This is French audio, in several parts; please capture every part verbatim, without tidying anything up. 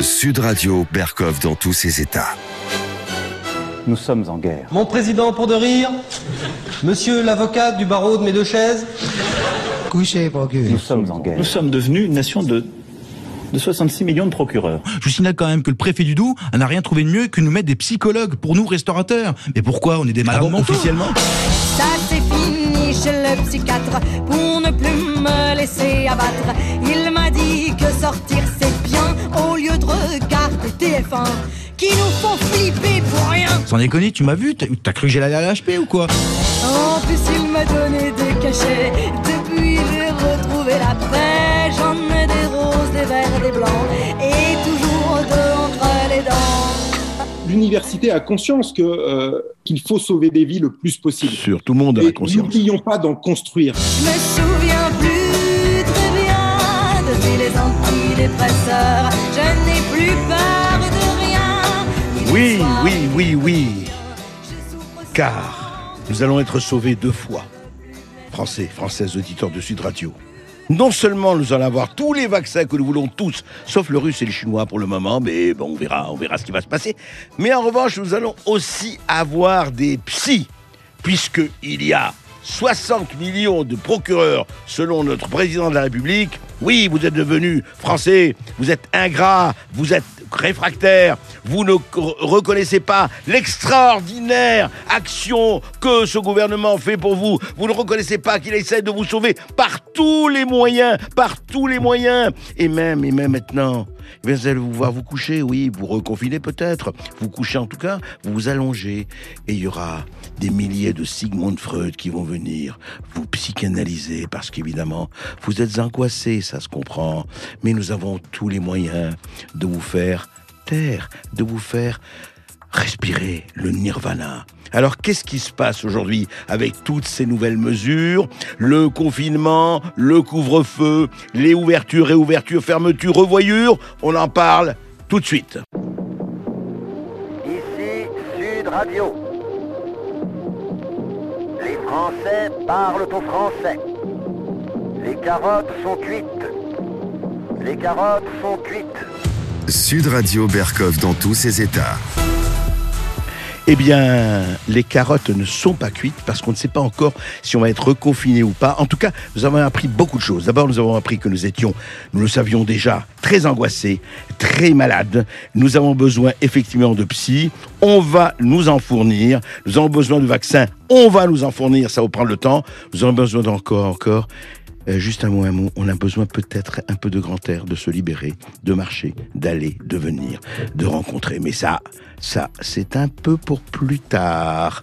Sud Radio, Berkov dans tous ses états. Nous sommes en guerre. Mon président pour de rire, monsieur l'avocat du barreau de mes deux chaises. Couchez, procureur. Nous sommes en guerre. Nous sommes devenus une nation de, de soixante-six millions de procureurs. Je vous signale quand même que le préfet du Doubs n'a rien trouvé de mieux que nous mettre des psychologues pour nous, restaurateurs. Mais pourquoi? On est des malades Ah bon, mentaux officiellement? Ça c'est fini chez le psychiatre, pour ne plus me laisser abattre. Il m'a dit que sortir c'est bien, au lieu de regarder T F un, qui nous font flipper pour rien. Sans déconner, tu m'as vu? T'as, t'as cru que j'allais à l'H P ou quoi? En plus il m'a donné des cachets, depuis j'ai retrouvé la paix. J'en ai des roses, des verts, des blancs, et toujours deux entre les dents. L'université a conscience que, euh, qu'il faut sauver des vies le plus possible. Sûr, tout le monde a la conscience. N'oublions pas d'en construire. Je me souviens plus très bien depuis les antidépresseurs. Je n'ai plus peur de rien. Oui, oui, oui, oui. Car nous allons être sauvés deux fois. Français, Françaises, auditeurs de Sud Radio. Non seulement nous allons avoir tous les vaccins que nous voulons tous, sauf le russe et le chinois pour le moment, mais bon, on verra, on verra ce qui va se passer. Mais en revanche, nous allons aussi avoir des psys, puisqu'il y a soixante millions de procureurs selon notre président de la République. Oui, vous êtes devenus français, vous êtes ingrats, vous êtes réfractaires, vous ne reconnaissez pas l'extraordinaire action que ce gouvernement fait pour vous, vous ne reconnaissez pas qu'il essaie de vous sauver par tous les moyens, par tous les moyens, et même, et même maintenant, eh bien, vous allez vous voir vous coucher, oui, vous reconfinez peut-être, vous couchez en tout cas, vous vous allongez, et il y aura des milliers de Sigmund Freud qui vont venir vous psychanalyser, parce qu'évidemment, vous êtes angoissés, ça se comprend, mais nous avons tous les moyens de vous faire taire, de vous faire respirer le nirvana. Alors, qu'est-ce qui se passe aujourd'hui avec toutes ces nouvelles mesures? Le confinement, le couvre-feu, les ouvertures, réouvertures, fermetures, revoyures, on en parle tout de suite. Ici Sud Radio. Les Français parlent au français. Les carottes sont cuites. Les carottes sont cuites. Sud Radio, Berkov dans tous ses états. Eh bien, les carottes ne sont pas cuites parce qu'on ne sait pas encore si on va être reconfiné ou pas. En tout cas, nous avons appris beaucoup de choses. D'abord, nous avons appris que nous étions, nous le savions déjà, très angoissés, très malades. Nous avons besoin effectivement de psy. On va nous en fournir. Nous avons besoin de vaccins. On va nous en fournir. Ça va prendre le temps. Nous avons besoin d'encore, encore. Euh, juste un mot, un mot, on a besoin peut-être un peu de grand air, de se libérer, de marcher, d'aller, de venir, de rencontrer. Mais ça, ça, c'est un peu pour plus tard.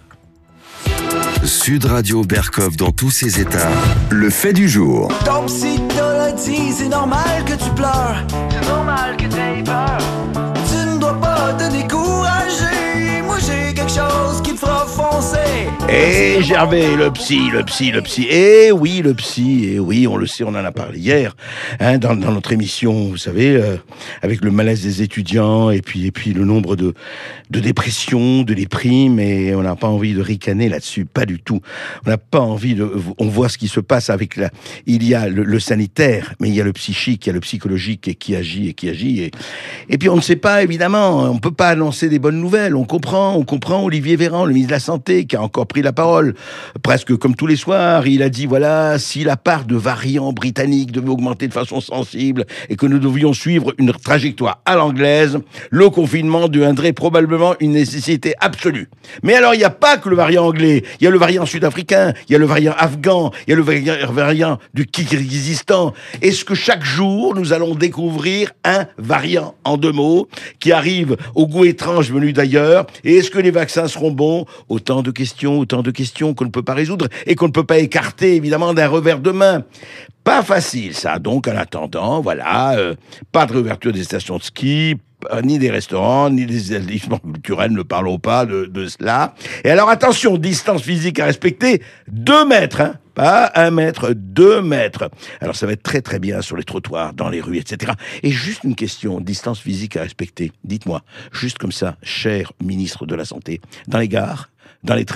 Sud Radio, Berkov dans tous ses états. Le fait du jour. Ton psy te l'a dit, c'est normal que tu pleures. C'est normal que t'aies peur. Tu ne dois pas te décourager. Moi j'ai quelque chose qui te fera foncer. Eh Gervais, le psy, le psy, le psy. Eh oui, le psy, eh oui, on le sait, on en a parlé hier, hein, dans, dans notre émission, vous savez, euh, avec le malaise des étudiants et puis et puis le nombre de de dépressions, de déprimes, et on n'a pas envie de ricaner là-dessus, pas du tout. On n'a pas envie de, on voit ce qui se passe avec la, il y a le, le sanitaire, mais il y a le psychique, il y a le psychologique et qui agit et qui agit et et puis on ne sait pas évidemment, on peut pas annoncer des bonnes nouvelles. On comprend, on comprend Olivier Véran, le ministre de la Santé, qui a encore pris la parole, presque comme tous les soirs. Il a dit, voilà, si la part de variants britanniques devait augmenter de façon sensible et que nous devions suivre une trajectoire à l'anglaise, le confinement deviendrait probablement une nécessité absolue. Mais alors, il n'y a pas que le variant anglais. Il y a le variant sud-africain, il y a le variant afghan, il y a le variant du Kirghizistan. Est-ce que chaque jour, nous allons découvrir un variant, en deux mots, qui arrive au goût étrange venu d'ailleurs? Et est-ce que les vaccins seront bons? Autant de questions, autant de questions qu'on ne peut pas résoudre et qu'on ne peut pas écarter, évidemment, d'un revers de main. Pas facile, ça. Donc, en attendant, voilà, euh, pas de réouverture des stations de ski, ni des restaurants, ni des établissements culturels, ne parlons pas de, de cela. Et alors, attention, distance physique à respecter, deux mètres, hein. Pas un mètre, deux mètres. Alors ça va être très très bien sur les trottoirs, dans les rues, et cetera. Et juste une question, distance physique à respecter. Dites-moi, juste comme ça, cher ministre de la Santé, dans les gares, dans les trains,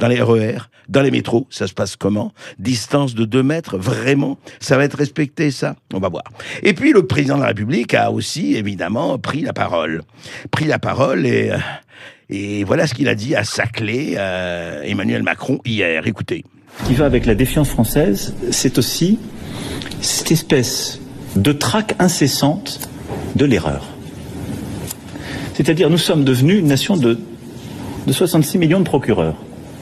dans les R E R, dans les métros, ça se passe comment? Distance de deux mètres, vraiment? Ça va être respecté, ça? On va voir. Et puis, le président de la République a aussi, évidemment, pris la parole. Pris la parole et, et voilà ce qu'il a dit à Saclay, euh, Emmanuel Macron, hier. Écoutez. Ce qui va avec la défiance française, c'est aussi cette espèce de traque incessante de l'erreur. C'est-à-dire, nous sommes devenus une nation de, de soixante-six millions de procureurs.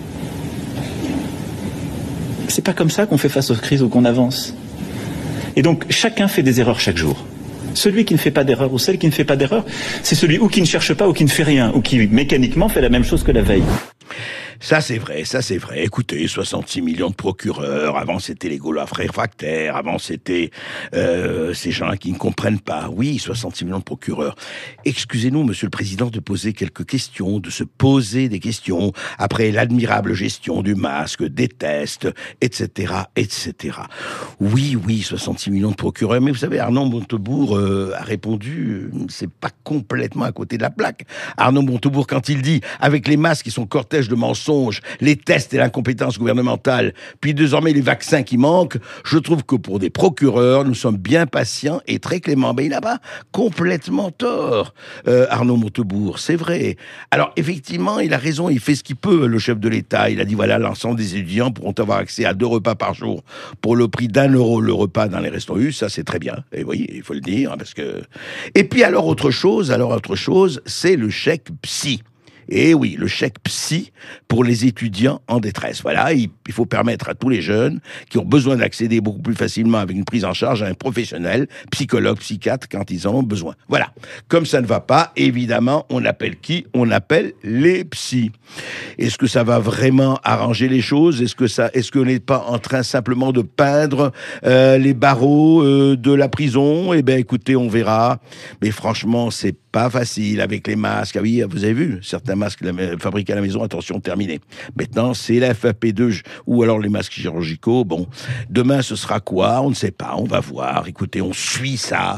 C'est pas comme ça qu'on fait face aux crises ou qu'on avance. Et donc, chacun fait des erreurs chaque jour. Celui qui ne fait pas d'erreur ou celle qui ne fait pas d'erreur, c'est celui ou qui ne cherche pas ou qui ne fait rien, ou qui mécaniquement fait la même chose que la veille. Ça, c'est vrai, ça, c'est vrai. Écoutez, soixante-six millions de procureurs. Avant, c'était les Gaulois réfractaires. Avant, c'était euh, ces gens-là qui ne comprennent pas. Oui, soixante-six millions de procureurs. Excusez-nous, Monsieur le Président, de poser quelques questions, de se poser des questions après l'admirable gestion du masque, des tests, et cetera, et cetera. Oui, oui, soixante-six millions de procureurs. Mais vous savez, Arnaud Montebourg euh, a répondu, euh, c'est pas complètement à côté de la plaque. Arnaud Montebourg, quand il dit, avec les masques qui sont cortège de mensonges, les tests et l'incompétence gouvernementale, puis désormais les vaccins qui manquent, je trouve que pour des procureurs, nous sommes bien patients et très cléments. Mais il n'a pas complètement tort, euh, Arnaud Montebourg, c'est vrai. Alors effectivement, il a raison, il fait ce qu'il peut, le chef de l'État. Il a dit, voilà, l'ensemble des étudiants pourront avoir accès à deux repas par jour pour le prix d'un euro le repas dans les restaurants U, ça c'est très bien. Et oui, il faut le dire, parce que... Et puis alors autre chose, alors autre chose, c'est le chèque psy. Et oui, le chèque psy pour les étudiants en détresse. Voilà, il, il faut permettre à tous les jeunes qui ont besoin d'accéder beaucoup plus facilement avec une prise en charge à un professionnel, psychologue, psychiatre, quand ils en ont besoin. Voilà. Comme ça ne va pas, évidemment, on appelle qui? On appelle les psys. Est-ce que ça va vraiment arranger les choses? Est-ce que ça, est-ce qu'on n'est pas en train simplement de peindre euh, les barreaux euh, de la prison? Eh bien, écoutez, on verra. Mais franchement, c'est pas facile avec les masques. Ah oui, vous avez vu, certains masques fabriqués à la maison, attention, terminé. Maintenant, c'est la F F P deux ou alors les masques chirurgicaux. Bon, demain, ce sera quoi? On ne sait pas, on va voir. Écoutez, on suit ça.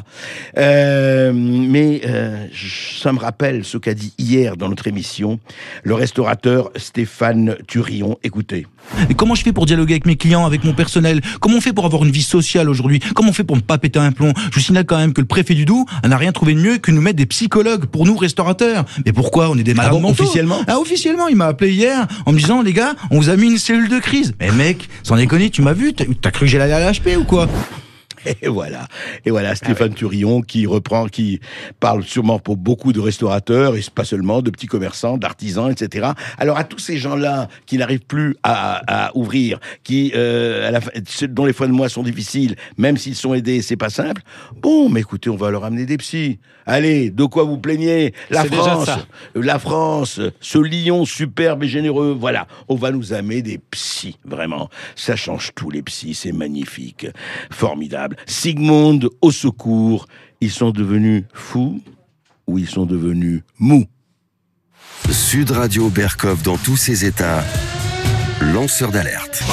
Euh, mais euh, ça me rappelle ce qu'a dit hier dans notre émission le restaurateur Stéphane Thurillon. Écoutez. Et comment je fais pour dialoguer avec mes clients, avec mon personnel? Comment on fait pour avoir une vie sociale aujourd'hui? Comment on fait pour ne pas péter un plomb? Je vous signale quand même que le préfet du Doubs n'a rien trouvé de mieux que nous mettre des psychologues pour nous, restaurateurs. Mais pourquoi? On est des malades ah bon, mentaux. Officiellement? Ah, officiellement, il m'a appelé hier en me disant, les gars, on vous a mis une cellule de crise. Mais mec, sans déconner, tu m'as vu? T'as cru que j'allais à la H P ou quoi? Et voilà, et voilà Stéphane ah ouais. Thurillon qui reprend, qui parle sûrement pour beaucoup de restaurateurs, et pas seulement, de petits commerçants, d'artisans, et cetera. Alors à tous ces gens-là qui n'arrivent plus à, à ouvrir, qui euh, à la, dont les fins de mois sont difficiles, même s'ils sont aidés, c'est pas simple. Bon, mais écoutez, on va leur amener des psys. Allez, de quoi vous plaignez? La c'est France, la France, ce lion superbe et généreux, voilà, on va nous amener des psys, vraiment. Ça change tout, les psys, c'est magnifique, formidable. Sigmund, au secours, ils sont devenus fous ou ils sont devenus mous? Sud Radio Berkov dans tous ses états, lanceur d'alerte.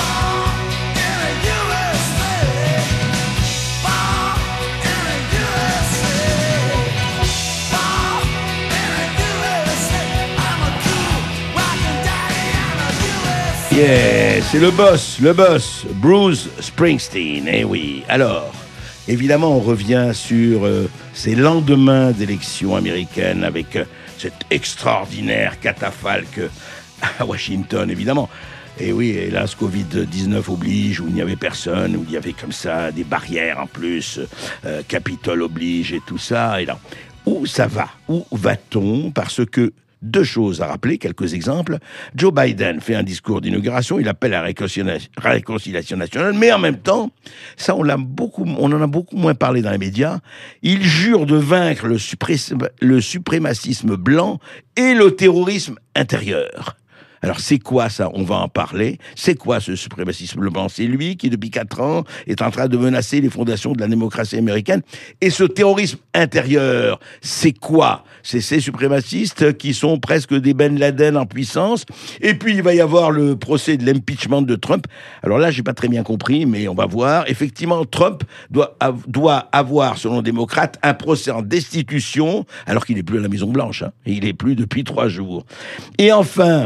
Yeah, c'est le boss, le boss, Bruce Springsteen, eh oui. Alors, évidemment, on revient sur euh, ces lendemains d'élections américaines avec euh, cet extraordinaire catafalque à Washington, évidemment. Et oui, hélas, covid dix-neuf oblige, où il n'y avait personne, où il y avait comme ça des barrières en plus, euh, Capitole oblige et tout ça. Et là, où ça va? Où va-t-on? Parce que deux choses à rappeler, quelques exemples. Joe Biden fait un discours d'inauguration, il appelle à la réconciliation nationale, mais en même temps, ça on, l'a beaucoup, on en a beaucoup moins parlé dans les médias, il jure de vaincre le, supré- le suprémacisme blanc et le terrorisme intérieur. Alors c'est quoi ça? On va en parler. C'est quoi ce suprémacisme blanc? C'est lui qui, depuis quatre ans, est en train de menacer les fondations de la démocratie américaine. Et ce terrorisme intérieur, c'est quoi? C'est ces suprémacistes qui sont presque des Ben Laden en puissance. Et puis il va y avoir le procès de l'impeachment de Trump. Alors là, j'ai pas très bien compris, mais on va voir. Effectivement, Trump doit, av- doit avoir, selon les démocrates, un procès en destitution, alors qu'il n'est plus à la Maison-Blanche. Hein. Il n'est plus depuis trois jours. Et enfin, la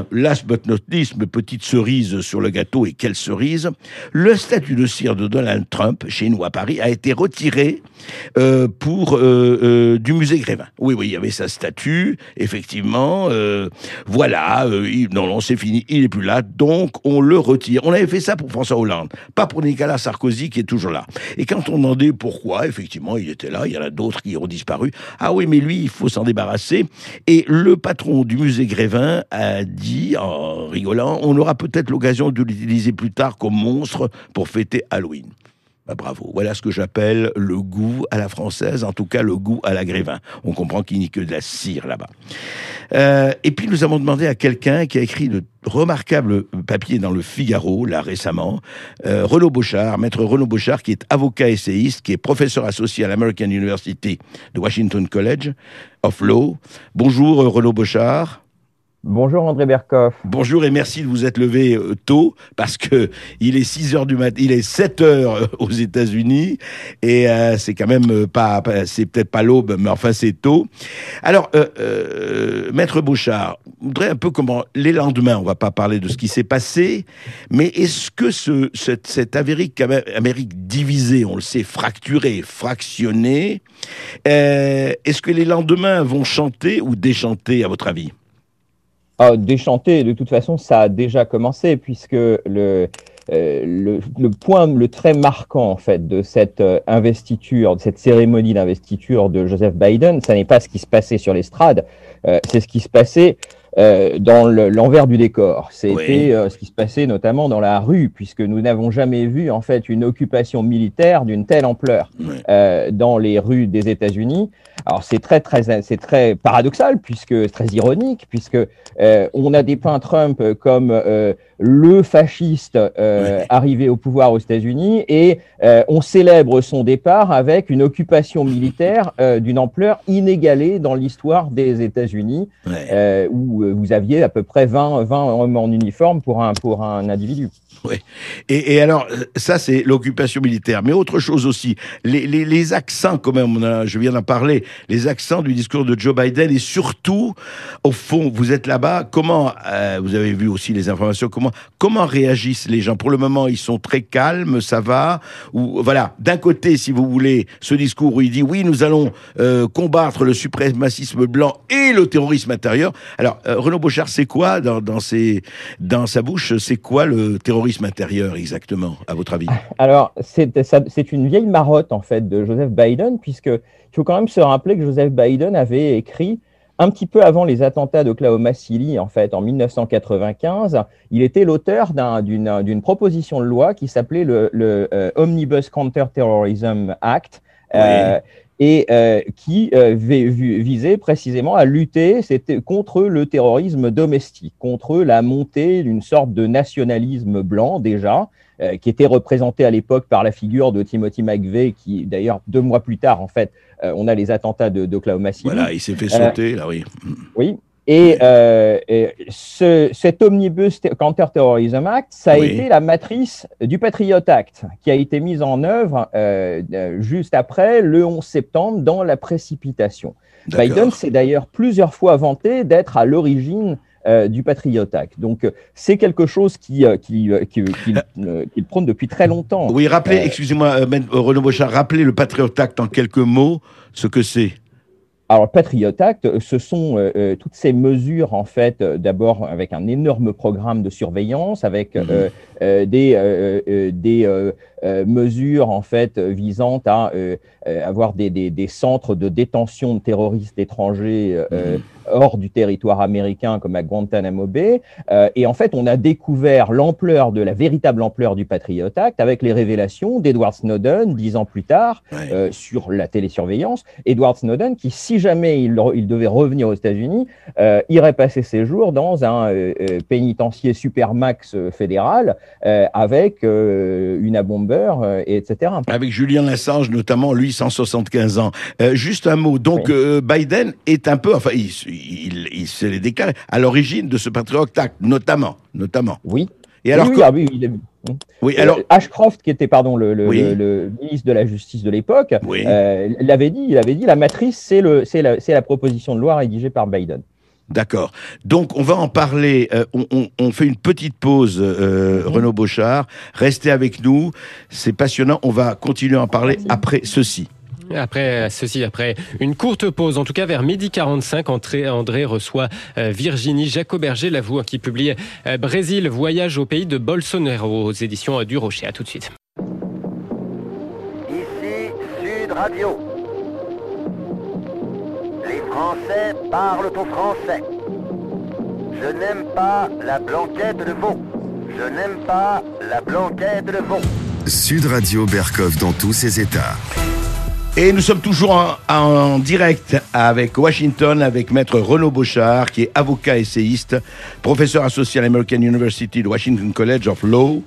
last but not least, mais petite cerise sur le gâteau, et quelle cerise, le statut de cire de Donald Trump, chez nous à Paris, a été retiré euh, pour euh, euh, du musée Grévin. Oui, oui, il y avait sa statue, effectivement. Euh, voilà, euh, il, non, non, c'est fini, il est plus là, donc on le retire. On avait fait ça pour François Hollande, pas pour Nicolas Sarkozy qui est toujours là. Et quand on demandait pourquoi, effectivement, il était là, il y en a d'autres qui ont disparu. Ah oui, mais lui, il faut s'en débarrasser. Et le patron du musée Grévin a dit, en rigolant, on aura peut-être l'occasion de l'utiliser plus tard comme monstre pour fêter Halloween. Bah, bravo, voilà ce que j'appelle le goût à la française, en tout cas le goût à la Grévin. On comprend qu'il n'y a que de la cire là-bas. Euh, et puis nous avons demandé à quelqu'un qui a écrit de remarquables papiers dans le Figaro, là récemment, euh, Renaud Bochart, maître Renaud Bochart, qui est avocat essayiste, qui est professeur associé à l'American University de Washington College of Law. Bonjour Renaud Bochart. Bonjour André Berkoff. Bonjour et merci de vous être levé euh, tôt parce que il est six heures du matin, il est sept heures euh, aux États-Unis et euh, c'est quand même euh, pas, pas c'est peut-être pas l'aube mais enfin c'est tôt. Alors euh, euh, maître Bochart, je voudrais un peu comment les lendemains, on va pas parler de ce qui s'est passé, mais est-ce que ce cette, cette Amérique Amérique divisée, on le sait, fracturée, fractionnée, euh, est-ce que les lendemains vont chanter ou déchanter à votre avis? Ah, déchanter, de toute façon, ça a déjà commencé, puisque le, euh, le, le point, le trait marquant, en fait, de cette euh, investiture, de cette cérémonie d'investiture de Joseph Biden, ça n'est pas ce qui se passait sur l'estrade, euh, c'est ce qui se passait euh, dans le, l'envers du décor. C'était oui. euh, ce qui se passait notamment dans la rue, puisque nous n'avons jamais vu, en fait, une occupation militaire d'une telle ampleur oui. euh, dans les rues des États-Unis. Alors c'est très très c'est très paradoxal puisque très ironique puisque euh, on a dépeint Trump comme euh, le fasciste euh, oui. arrivé au pouvoir aux États-Unis et euh, on célèbre son départ avec une occupation militaire euh, d'une ampleur inégalée dans l'histoire des États-Unis oui. euh, où vous aviez à peu près vingt hommes en uniforme pour un pour un individu. Oui. Et, et alors ça c'est l'occupation militaire, mais autre chose aussi, les les, les accents quand même, on a, je viens d'en parler. Les accents du discours de Joe Biden et surtout, au fond, vous êtes là-bas, comment, euh, vous avez vu aussi les informations, comment, comment réagissent les gens? Pour le moment, ils sont très calmes, ça va, ou voilà, d'un côté, si vous voulez, ce discours où il dit, oui, nous allons euh, combattre le suprémacisme blanc et le terrorisme intérieur. Alors, euh, Renaud Bochart, c'est quoi, dans, dans, ses, dans sa bouche, c'est quoi le terrorisme intérieur exactement, à votre avis? Alors, c'est, ça, c'est une vieille marotte, en fait, de Joseph Biden, puisque il faut quand même se rappeler que Joseph Biden avait écrit un petit peu avant les attentats d'Oklahoma City, en fait, en mille neuf cent quatre-vingt-quinze, il était l'auteur d'un, d'une, d'une proposition de loi qui s'appelait le, le euh, Omnibus Counter-Terrorism Act, oui. euh, et euh, qui euh, visait précisément à lutter c'était, contre le terrorisme domestique, contre la montée d'une sorte de nationalisme blanc déjà, euh, qui était représenté à l'époque par la figure de Timothy McVeigh, qui d'ailleurs deux mois plus tard, en fait, euh, on a les attentats de, d'Oklahoma City. Voilà, il s'est fait sauter, euh, là, oui. Oui. Et, euh, et ce, cet Omnibus Counter-Terrorism Act, ça a oui. été la matrice du Patriot Act, qui a été mise en œuvre euh, juste après le onze septembre dans la précipitation. D'accord. Biden s'est d'ailleurs plusieurs fois vanté d'être à l'origine euh, du Patriot Act. Donc, c'est quelque chose qui, euh, qui, euh, qui, qui, euh, qu'il prône depuis très longtemps. Oui, rappelez, euh, excusez-moi, euh, Renaud Bochart, rappelez le Patriot Act en quelques mots, ce que c'est. Alors, le Patriot Act, ce sont euh, toutes ces mesures, en fait, euh, d'abord avec un énorme programme de surveillance, avec mmh. euh, euh, des, euh, euh, des euh, euh, mesures, en fait, visant à euh, avoir des, des, des centres de détention de terroristes étrangers euh, mmh. hors du territoire américain, comme à Guantanamo Bay. Euh, et en fait, on a découvert l'ampleur de la véritable ampleur du Patriot Act avec les révélations d'Edward Snowden, dix ans plus tard, ouais. euh, sur la télésurveillance. Edward Snowden, qui, si jamais il, il devait revenir aux États-Unis, euh, irait passer ses jours dans un euh, pénitencier supermax fédéral euh, avec euh, une bomber, euh, et cetera. Avec Julian Assange, notamment, lui, cent soixante-quinze ans. Euh, juste un mot. Donc, oui. euh, Biden est un peu, enfin, il, il, il se l'est déclaré, à l'origine de ce Patriot Act, notamment. notamment. Oui. Et alors oui, que... oui, ah, oui, il est... oui, alors... Ashcroft, qui était pardon, le, le, oui. le, le ministre de la Justice de l'époque, oui. euh, l'avait dit, il avait dit la matrice, c'est, le, c'est, la, c'est la proposition de loi rédigée par Biden. D'accord. Donc, on va en parler. Euh, on, on, on fait une petite pause, euh, mmh. Renaud Bochart. Restez avec nous. C'est passionnant. On va continuer à en parler Merci. après ceci. Après ceci, après une courte pause, en tout cas vers midi quarante-cinq, André, André reçoit euh, Virginie Jacoberger, l'avoue, qui publie euh, Brésil, voyage au pays de Bolsonaro aux éditions euh, du Rocher. À tout de suite. Ici Sud Radio. Les Français parlent au français. Je n'aime pas la blanquette de veau. Je n'aime pas la blanquette de veau. Sud Radio Berkov dans tous ses états. Et nous sommes toujours en, en direct avec Washington, avec maître Renaud Bochart, qui est avocat essayiste, professeur associé à l'American University de Washington College of Law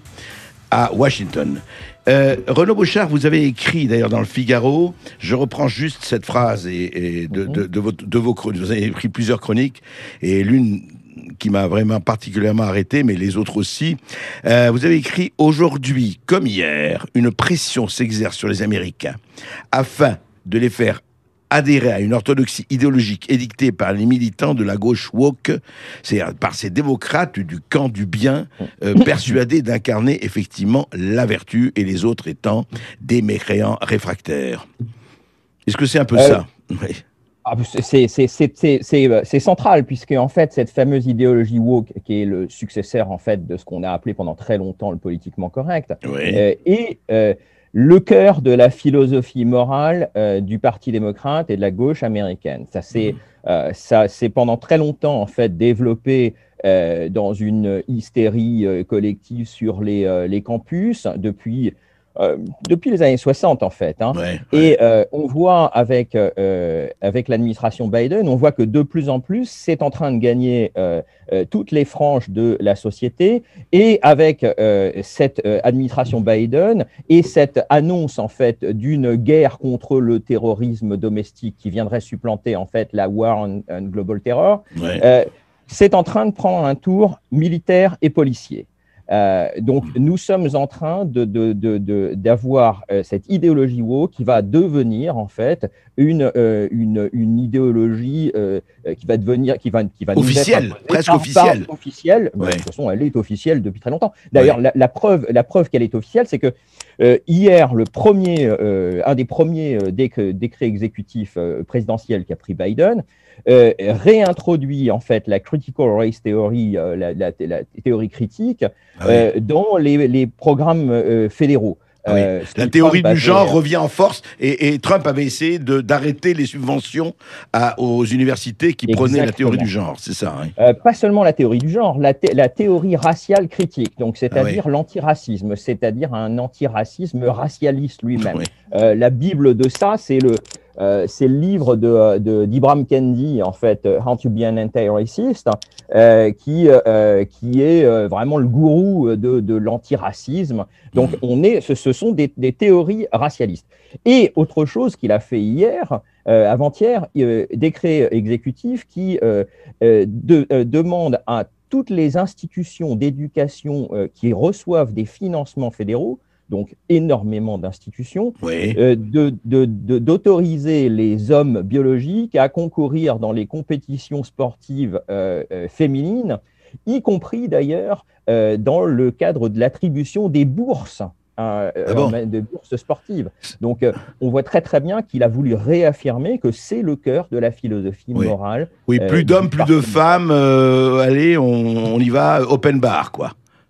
à Washington. Euh, Renaud Bochart, vous avez écrit d'ailleurs dans le Figaro, je reprends juste cette phrase et, et de, de, de, de, vos, de vos chroniques, vous avez écrit plusieurs chroniques, et l'une qui m'a vraiment particulièrement arrêté, mais les autres aussi. Euh, vous avez écrit « Aujourd'hui, comme hier, une pression s'exerce sur les Américains afin de les faire adhérer à une orthodoxie idéologique édictée par les militants de la gauche woke, c'est-à-dire par ces démocrates du camp du bien, euh, persuadés d'incarner effectivement la vertu et les autres étant des mécréants réfractaires. » Est-ce que c'est un peu euh... ça? Oui. Ah, c'est, c'est, c'est, c'est, c'est, c'est central, puisque en fait, cette fameuse idéologie woke, qui est le successeur en fait de ce qu'on a appelé pendant très longtemps le politiquement correct, oui. euh, est euh, le cœur de la philosophie morale euh, du Parti démocrate et de la gauche américaine. Ça s'est mmh. euh, ça, c'est pendant très longtemps en fait développé euh, dans une hystérie euh, collective sur les, euh, les campus depuis. Euh, depuis les années soixante, en fait. Hein. Ouais, ouais. Et euh, on voit avec, euh, avec l'administration Biden, on voit que de plus en plus, c'est en train de gagner euh, euh, toutes les franges de la société. Et avec euh, cette euh, administration Biden et cette annonce, en fait, d'une guerre contre le terrorisme domestique qui viendrait supplanter, en fait, la War on, on Global Terror, ouais. euh, c'est en train de prendre un tour militaire et policier. Euh, donc, nous sommes en train de, de, de, de, d'avoir euh, cette idéologie woke qui va devenir en fait une, euh, une, une idéologie euh, qui va devenir qui va, qui va officielle, presque par, officielle. Par officielle. Ouais. De toute façon, elle est officielle depuis très longtemps. D'ailleurs, ouais. la, la preuve, la preuve qu'elle est officielle, c'est que euh, hier, le premier, euh, un des premiers euh, décrets, décrets exécutifs euh, présidentiels qu'a pris Biden. Euh, réintroduit en fait la critical race theory, euh, la, la, la théorie critique, ah oui. euh, dans les, les programmes euh, fédéraux. Ah oui. euh, la théorie Trump du genre avait... revient en force et, et Trump avait essayé de, d'arrêter les subventions à, aux universités qui Exactement. prenaient la théorie du genre, c'est ça hein. euh, Pas seulement la théorie du genre, la, thé- la théorie raciale critique, donc c'est-à-dire ah oui. l'antiracisme, c'est-à-dire un antiracisme racialiste lui-même. Oui. Euh, la Bible de ça, c'est le Euh, c'est le livre de, de, d'Ibram Kendi, en fait, How to be an Anti-Racist, euh, qui, euh, qui est euh, vraiment le gourou de, de l'antiracisme. Donc, mmh. on est, ce, ce sont des, des théories racialistes. Et autre chose qu'il a fait hier, euh, avant-hier, euh, décret exécutif qui euh, euh, de, euh, demande à toutes les institutions d'éducation euh, qui reçoivent des financements fédéraux, donc énormément d'institutions, oui. euh, de, de, de, d'autoriser les hommes biologiques à concourir dans les compétitions sportives euh, euh, féminines, y compris d'ailleurs euh, dans le cadre de l'attribution des bourses, euh, ah bon euh, de bourses sportives. Donc euh, on voit très très bien qu'il a voulu réaffirmer que c'est le cœur de la philosophie oui. morale. Oui, plus euh, d'hommes, plus de femmes, euh, allez, on, on y va, open bar, quoi.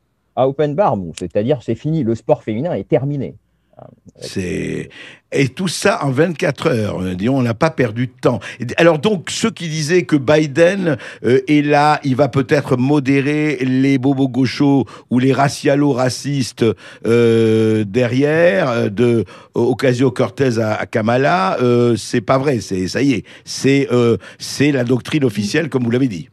À open bar, bon, c'est-à-dire c'est fini, le sport féminin est terminé. C'est... Et tout ça en vingt-quatre heures, disons, on n'a pas perdu de temps. Alors donc, ceux qui disaient que Biden euh, est là, il va peut-être modérer les bobos gauchos ou les racialo-racistes euh, derrière, de Ocasio-Cortez à, à Kamala, euh, c'est pas vrai, c'est, ça y est, c'est, euh, c'est la doctrine officielle, comme vous l'avez dit.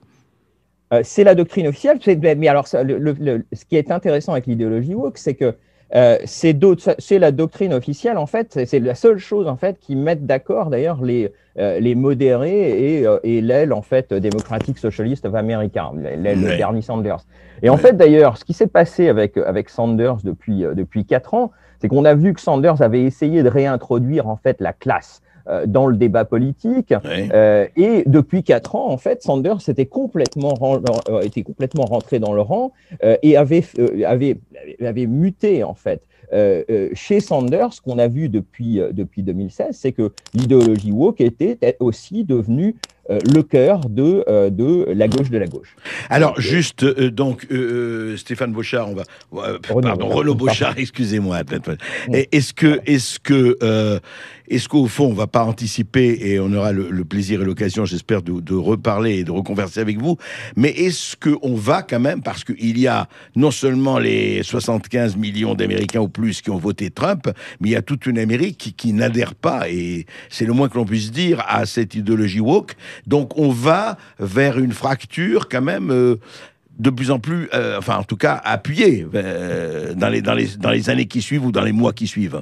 C'est la doctrine officielle, mais alors ça, le, le, le, ce qui est intéressant avec l'idéologie woke, c'est que euh, c'est, c'est la doctrine officielle, en fait, c'est, c'est la seule chose en fait qui met d'accord d'ailleurs les, euh, les modérés et, euh, et l'aile en fait démocratique socialiste of America, l'aile de ouais. Bernie Sanders. Et en ouais. fait d'ailleurs, ce qui s'est passé avec, avec Sanders depuis, euh, depuis quatre ans, c'est qu'on a vu que Sanders avait essayé de réintroduire en fait la classe. euh, dans le débat politique. Oui. Euh, et depuis quatre ans, en fait, Sanders était complètement, ren- euh, était complètement rentré dans le rang euh, et avait, euh, avait, avait muté, en fait. Euh, euh, chez Sanders, ce qu'on a vu depuis, euh, depuis deux mille seize, c'est que l'idéologie woke était aussi devenue euh, le cœur de, euh, de la gauche de la gauche. Alors, juste, euh, donc, euh, Stéphane Bochard, on va, euh, Renaud, pardon, Renaud, Renaud Bochard, pardon. excusez-moi. Et Est-ce que, est-ce que, euh, est-ce qu'au fond, on va pas anticiper et on aura le, le plaisir et l'occasion, j'espère, de, de reparler et de reconverser avec vous. Mais est-ce que on va quand même, parce qu'il y a non seulement les soixante-quinze millions d'Américains ou plus qui ont voté Trump, mais il y a toute une Amérique qui, qui n'adhère pas, et c'est le moins que l'on puisse dire, à cette idéologie woke. Donc on va vers une fracture quand même euh, de plus en plus, euh, enfin en tout cas appuyée euh, dans les dans les dans les années qui suivent ou dans les mois qui suivent.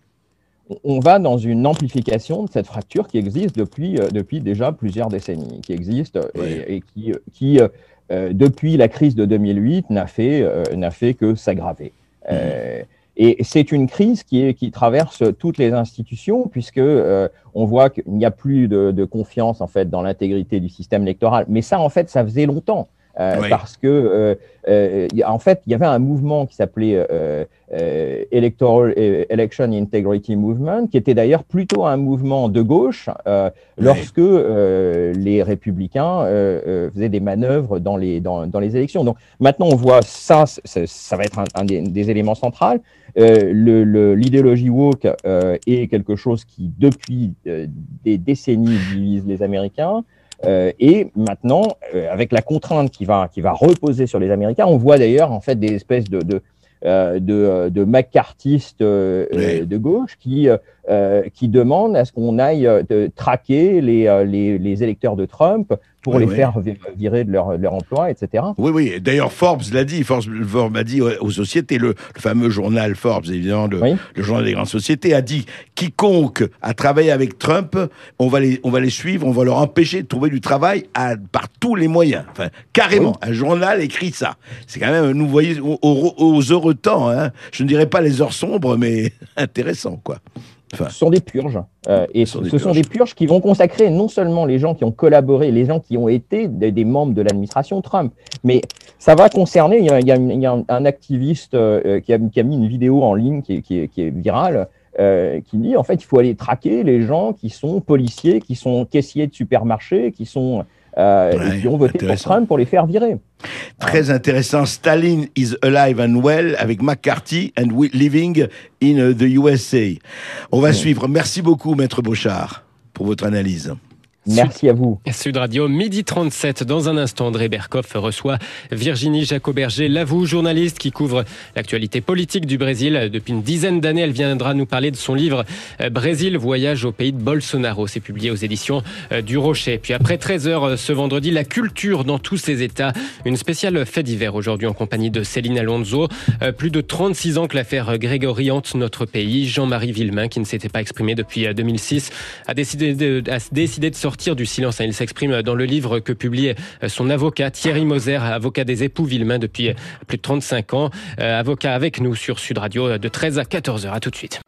On va dans une amplification de cette fracture qui existe depuis, euh, depuis déjà plusieurs décennies, qui existe Oui. et, et qui, qui euh, euh, depuis la crise de deux mille huit, n'a fait, euh, n'a fait que s'aggraver. Mmh. Euh, et c'est une crise qui, est, qui traverse toutes les institutions, puisque euh, on voit qu'il n'y a plus de, de confiance en fait dans l'intégrité du système électoral. Mais ça, en fait, ça faisait longtemps. Euh, oui. Parce que, euh, euh, en fait, il y avait un mouvement qui s'appelait euh, euh, Electoral Election Integrity Movement, qui était d'ailleurs plutôt un mouvement de gauche euh, oui. lorsque euh, les républicains euh, euh, faisaient des manœuvres dans les, dans, dans les élections. Donc maintenant, on voit ça, ça, ça va être un, un des, des éléments centraux. Euh, le, le, l'idéologie woke euh, est quelque chose qui, depuis euh, des décennies, divise les Américains. Euh, et maintenant, euh, avec la contrainte qui va, qui va reposer sur les Américains, on voit d'ailleurs en fait des espèces de, de, euh, de, de McCarthyistes euh, oui. de gauche qui, euh, qui demandent à ce qu'on aille de traquer les, les, les électeurs de Trump pour oui, les oui. faire virer de leur, de leur emploi, et cetera. Oui, oui. D'ailleurs, Forbes l'a dit. Forbes a dit aux sociétés, le, le fameux journal Forbes, évidemment, le, oui. le journal des grandes sociétés, a dit quiconque a travaillé avec Trump, on va les, on va les suivre, on va leur empêcher de trouver du travail à, par tous les moyens. Enfin, carrément. Oui. Un journal écrit ça. C'est quand même, nous voyez, aux, aux heureux temps. Hein. Je ne dirais pas les heures sombres, mais intéressant, quoi. Enfin, ce sont des purges. Euh, et ce sont, ce des, sont purges. des purges qui vont consacrer non seulement les gens qui ont collaboré, les gens qui ont été des, des membres de l'administration Trump, mais ça va concerner, il y a, il y a, il y a un activiste euh, qui, a, qui a mis une vidéo en ligne qui est, qui est, qui est virale, euh, qui dit en fait il faut aller traquer les gens qui sont policiers, qui sont caissiers de supermarchés, qui sont... Euh, ouais, et qui ont voté pour Trump pour les faire virer. Très intéressant. Stalin is alive and well avec McCarthy and we living in the U S A. On va ouais. suivre. Merci beaucoup, Maître Bochard, pour votre analyse. Merci à vous. Sud Radio, midi trente-sept. Dans un instant, André Berkoff reçoit Virginie Jacoberger-Lavou, journaliste qui couvre l'actualité politique du Brésil. Depuis une dizaine d'années, elle viendra nous parler de son livre « Brésil, voyage au pays de Bolsonaro ». C'est publié aux éditions du Rocher. Puis après treize heures ce vendredi, la culture dans tous ses états. Une spéciale fait divers aujourd'hui en compagnie de Céline Alonso. Plus de trente-six ans que l'affaire Grégory hante notre pays. Jean-Marie Villemain, qui ne s'était pas exprimé depuis deux mille six, a décidé de, a décidé de sortir du silence. Il s'exprime dans le livre que publie son avocat Thierry Moser, avocat des époux Villemain depuis plus de trente-cinq ans. Avocat avec nous sur Sud Radio de treize à quatorze heures. À tout de suite.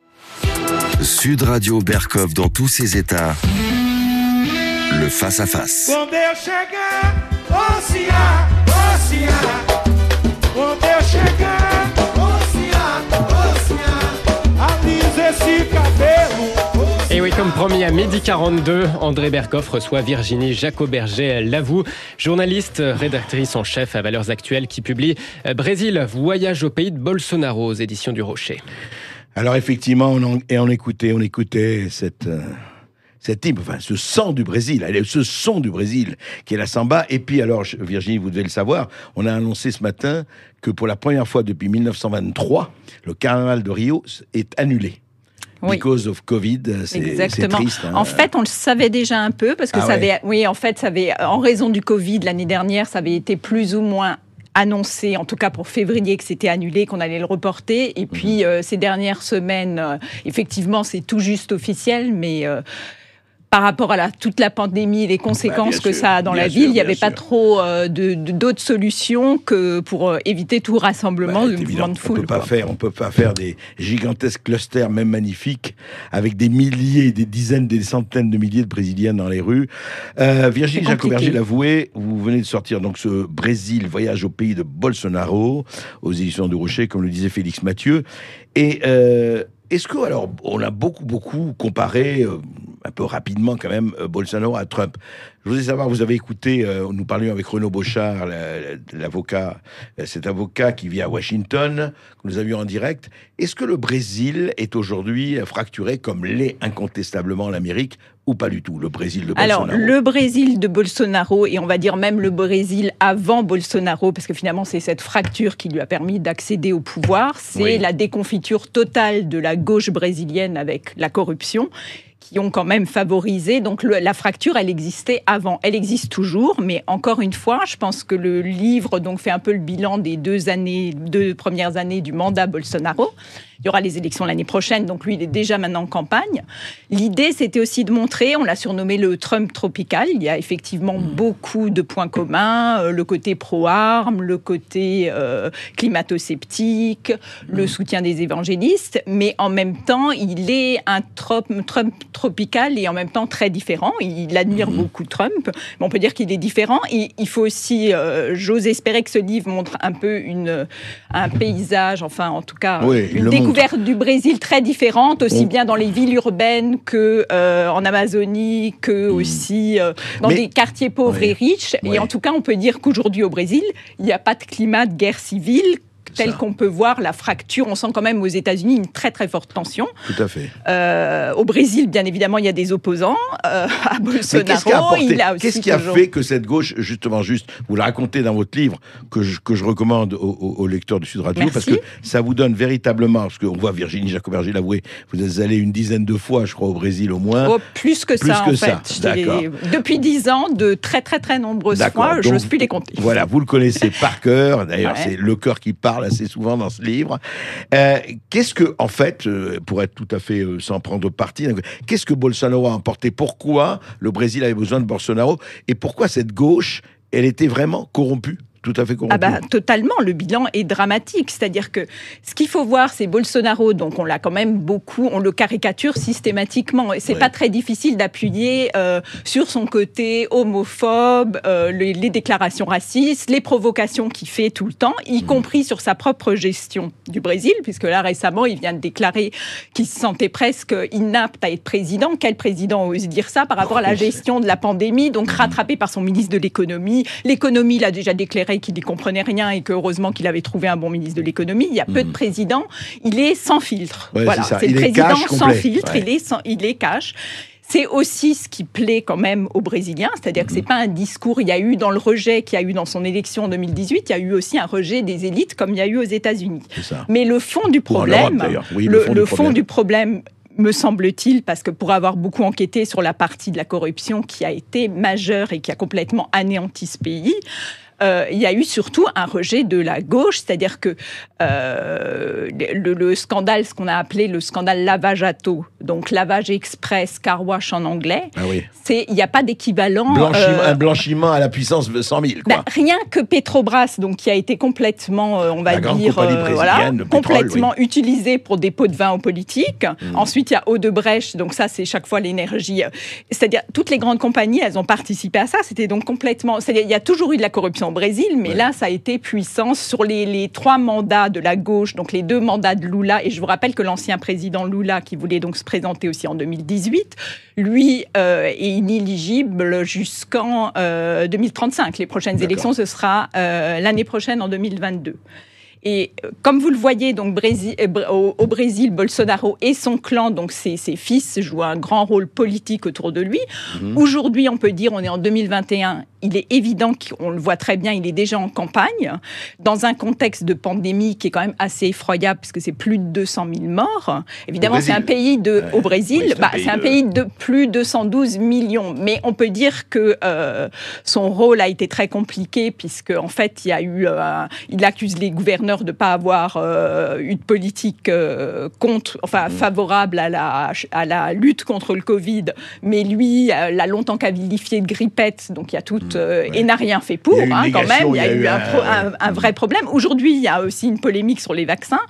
Sud Radio Berkoff dans tous ses états. Le face-à-face. Quando eu chegar, ocean, ocean. Quando eu chegar, ocean, ocean. Alisa esse cabelo. Et oui, comme promis, à midi quarante-deux, André Berkoff reçoit Virginie Jacoberger-Lavou, journaliste, rédactrice en chef à Valeurs Actuelles, qui publie Brésil, voyage au pays de Bolsonaro aux éditions du Rocher. Alors effectivement, on, en, et on écoutait, on écoutait cette... Euh... Cet hymne, enfin, ce sang du Brésil, ce son du Brésil, qui est la samba. Et puis, alors, Virginie, vous devez le savoir, on a annoncé ce matin que pour la première fois depuis mille neuf cent vingt-trois, le carnaval de Rio est annulé. Oui. Because of Covid, c'est, Exactement. c'est triste. Hein. En fait, on le savait déjà un peu, parce que ah ça ouais. avait, oui, en fait, ça avait, en raison du Covid, l'année dernière, ça avait été plus ou moins annoncé, en tout cas pour février, que c'était annulé, qu'on allait le reporter. Et puis, mmh. euh, ces dernières semaines, euh, effectivement, c'est tout juste officiel, mais... Euh, par rapport à la, toute la pandémie, les conséquences bah, que sûr, ça a dans la sûr, ville, il n'y avait sûr. pas trop euh, de, de, d'autres solutions que pour euh, éviter tout rassemblement Bah, de mouvement de on foule. peut pas quoi. faire, on peut pas faire des gigantesques clusters, même magnifiques, avec des milliers, des dizaines, des centaines de milliers de Brésiliens dans les rues. Euh, Virginie C'est compliqué. Jacoberger l'avouait, vous venez de sortir donc ce Brésil, voyage au pays de Bolsonaro, aux éditions du Rocher, comme le disait Félix Mathieu. Et euh, est-ce que, alors, on a beaucoup, beaucoup comparé, euh, un peu rapidement quand même, euh, Bolsonaro à Trump. Je voudrais savoir, vous avez écouté, euh, nous parlions avec Renaud Beauchard, la- l'avocat, euh, cet avocat qui vit à Washington, que nous avions en direct. Est-ce que le Brésil est aujourd'hui fracturé comme l'est incontestablement l'Amérique, ou pas du tout, le Brésil de Bolsonaro? Alors, le Brésil de Bolsonaro, et on va dire même le Brésil avant Bolsonaro, parce que finalement, c'est cette fracture qui lui a permis d'accéder au pouvoir, c'est Oui. la déconfiture totale de la gauche brésilienne avec la corruption, qui ont quand même favorisé. Donc le, la fracture, elle existait avant. Elle existe toujours, mais encore une fois, je pense que le livre donc fait un peu le bilan des deux années, deux premières années du mandat Bolsonaro. Il y aura les élections l'année prochaine, donc lui, il est déjà maintenant en campagne. L'idée, c'était aussi de montrer, on l'a surnommé le Trump tropical, il y a effectivement mmh. beaucoup de points communs, euh, le côté pro-armes, le côté euh, climato-sceptique, mmh. le soutien des évangélistes, mais en même temps, il est un Trump, Trump tropical et en même temps très différent. Il admire mmh. beaucoup Trump, mais on peut dire qu'il est différent. Et il faut aussi, euh, j'ose espérer que ce livre montre un peu une, un paysage, enfin en tout cas, oui, une découverte du Brésil très différente, aussi bien dans les villes urbaines que euh, en Amazonie, que mmh. aussi euh, dans Mais... des quartiers pauvres ouais. et riches. Ouais. Et en tout cas, on peut dire qu'aujourd'hui au Brésil, il n'y a pas de climat de guerre civile tel qu'on peut voir la fracture. On sent quand même aux États-Unis une très très forte tension. Tout à fait. Euh, au Brésil, bien évidemment, il y a des opposants. Euh, à Bolsonaro, qu'est-ce qui a, apporté, il a aussi qu'est-ce qui a toujours... fait que cette gauche, justement, juste, vous le racontez dans votre livre, que je, que je recommande aux, aux, aux lecteurs du Sud Radio, Merci. parce que ça vous donne véritablement, parce qu'on voit Virginie Jacoberger l'avouer, vous êtes allé une dizaine de fois, je crois, au Brésil au moins. Oh, plus que plus ça, que en ça. fait. D'accord. Depuis dix ans, de très très très nombreuses D'accord. fois, Donc, je n'ose plus les compter. Voilà, vous le connaissez par cœur. D'ailleurs, ouais. c'est le cœur qui parle assez souvent dans ce livre. Euh, qu'est-ce que, en fait, euh, pour être tout à fait euh, sans prendre parti, qu'est-ce que Bolsonaro a emporté? Pourquoi le Brésil avait besoin de Bolsonaro? Et pourquoi cette gauche, elle était vraiment corrompue? Tout à fait corrompu. Ah bah, totalement, le bilan est dramatique. C'est-à-dire que ce qu'il faut voir, c'est Bolsonaro, donc on l'a quand même beaucoup, on le caricature systématiquement. Et c'est ouais. pas très difficile d'appuyer euh, sur son côté homophobe, euh, les, les déclarations racistes, les provocations qu'il fait tout le temps, y mmh. compris sur sa propre gestion du Brésil, puisque là récemment, il vient de déclarer qu'il se sentait presque inapte à être président. Quel président ose dire ça par rapport oh, à la gestion de la pandémie, donc mmh. rattrapé par son ministre de l'économie. L'économie, il a déjà déclaré qu'il n'y comprenait rien et que heureusement qu'il avait trouvé un bon ministre de l'économie. Il y a peu mmh. de présidents. Il est sans filtre. Ouais, voilà, c'est, c'est il le est président cash sans complet. filtre. Ouais. Il est sans, il est cash. C'est aussi ce qui plaît quand même aux Brésiliens, c'est-à-dire mmh. que c'est pas un discours. Il y a eu dans le rejet qu'il y a eu dans son élection en deux mille dix-huit, il y a eu aussi un rejet des élites comme il y a eu aux États-Unis. Mais le fond du problème, oui, le, le, fond, le du fond problème. du problème. me semble-t-il, parce que pour avoir beaucoup enquêté sur la partie de la corruption qui a été majeure et qui a complètement anéanti ce pays, euh, il y a eu surtout un rejet de la gauche, c'est-à-dire que euh, le, le scandale, ce qu'on a appelé le scandale Lava-Jato, donc lavage express, car wash en anglais, ah oui. c'est, il n'y a pas d'équivalent. Blanchiment, euh, un blanchiment à la puissance de cent mille. Quoi. Ben, rien que Petrobras, donc qui a été complètement, euh, on va la dire, euh, voilà, pétrole, complètement oui. utilisé pour des pots de vin aux politiques. Mmh. Ensuite, il y a Odebrecht, donc ça, c'est chaque fois l'énergie. C'est-à-dire, toutes les grandes compagnies, elles ont participé à ça. C'était donc complètement. C'est-à-dire, il y a toujours eu de la corruption au Brésil, mais ouais. là, ça a été puissant sur les, les trois mandats de la gauche, donc les deux mandats de Lula. Et je vous rappelle que l'ancien président Lula, qui voulait donc se présenter aussi en deux mille dix-huit, lui euh, est inéligible jusqu'en euh, deux mille trente-cinq. Les prochaines D'accord. élections, ce sera euh, l'année prochaine, en deux mille vingt-deux. Et comme vous le voyez, donc Brésil, au, au Brésil, Bolsonaro et son clan, donc ses, ses fils, jouent un grand rôle politique autour de lui. Mmh. Aujourd'hui, on peut dire, on est en deux mille vingt et un, il est évident qu'on le voit très bien, il est déjà en campagne, dans un contexte de pandémie qui est quand même assez effroyable, puisque c'est plus de deux cent mille morts. Évidemment, c'est un pays de, ouais. au Brésil, oui, c'est, bah, un, pays c'est un de... pays de plus de cent douze millions. Mais on peut dire que euh, son rôle a été très compliqué, puisque en fait, il y a eu, euh, il accuse les gouverneurs de ne pas avoir euh, eu de politique euh, contre, enfin, mmh. favorable à la, à la lutte contre le Covid. Mais lui euh, l'a longtemps qualifié de grippette, donc il y a tout, euh, ouais. et n'a rien fait pour, hein, quand même. Il y a, il y a eu un, pro, un, un vrai problème. Aujourd'hui, il y a aussi une polémique sur les vaccins.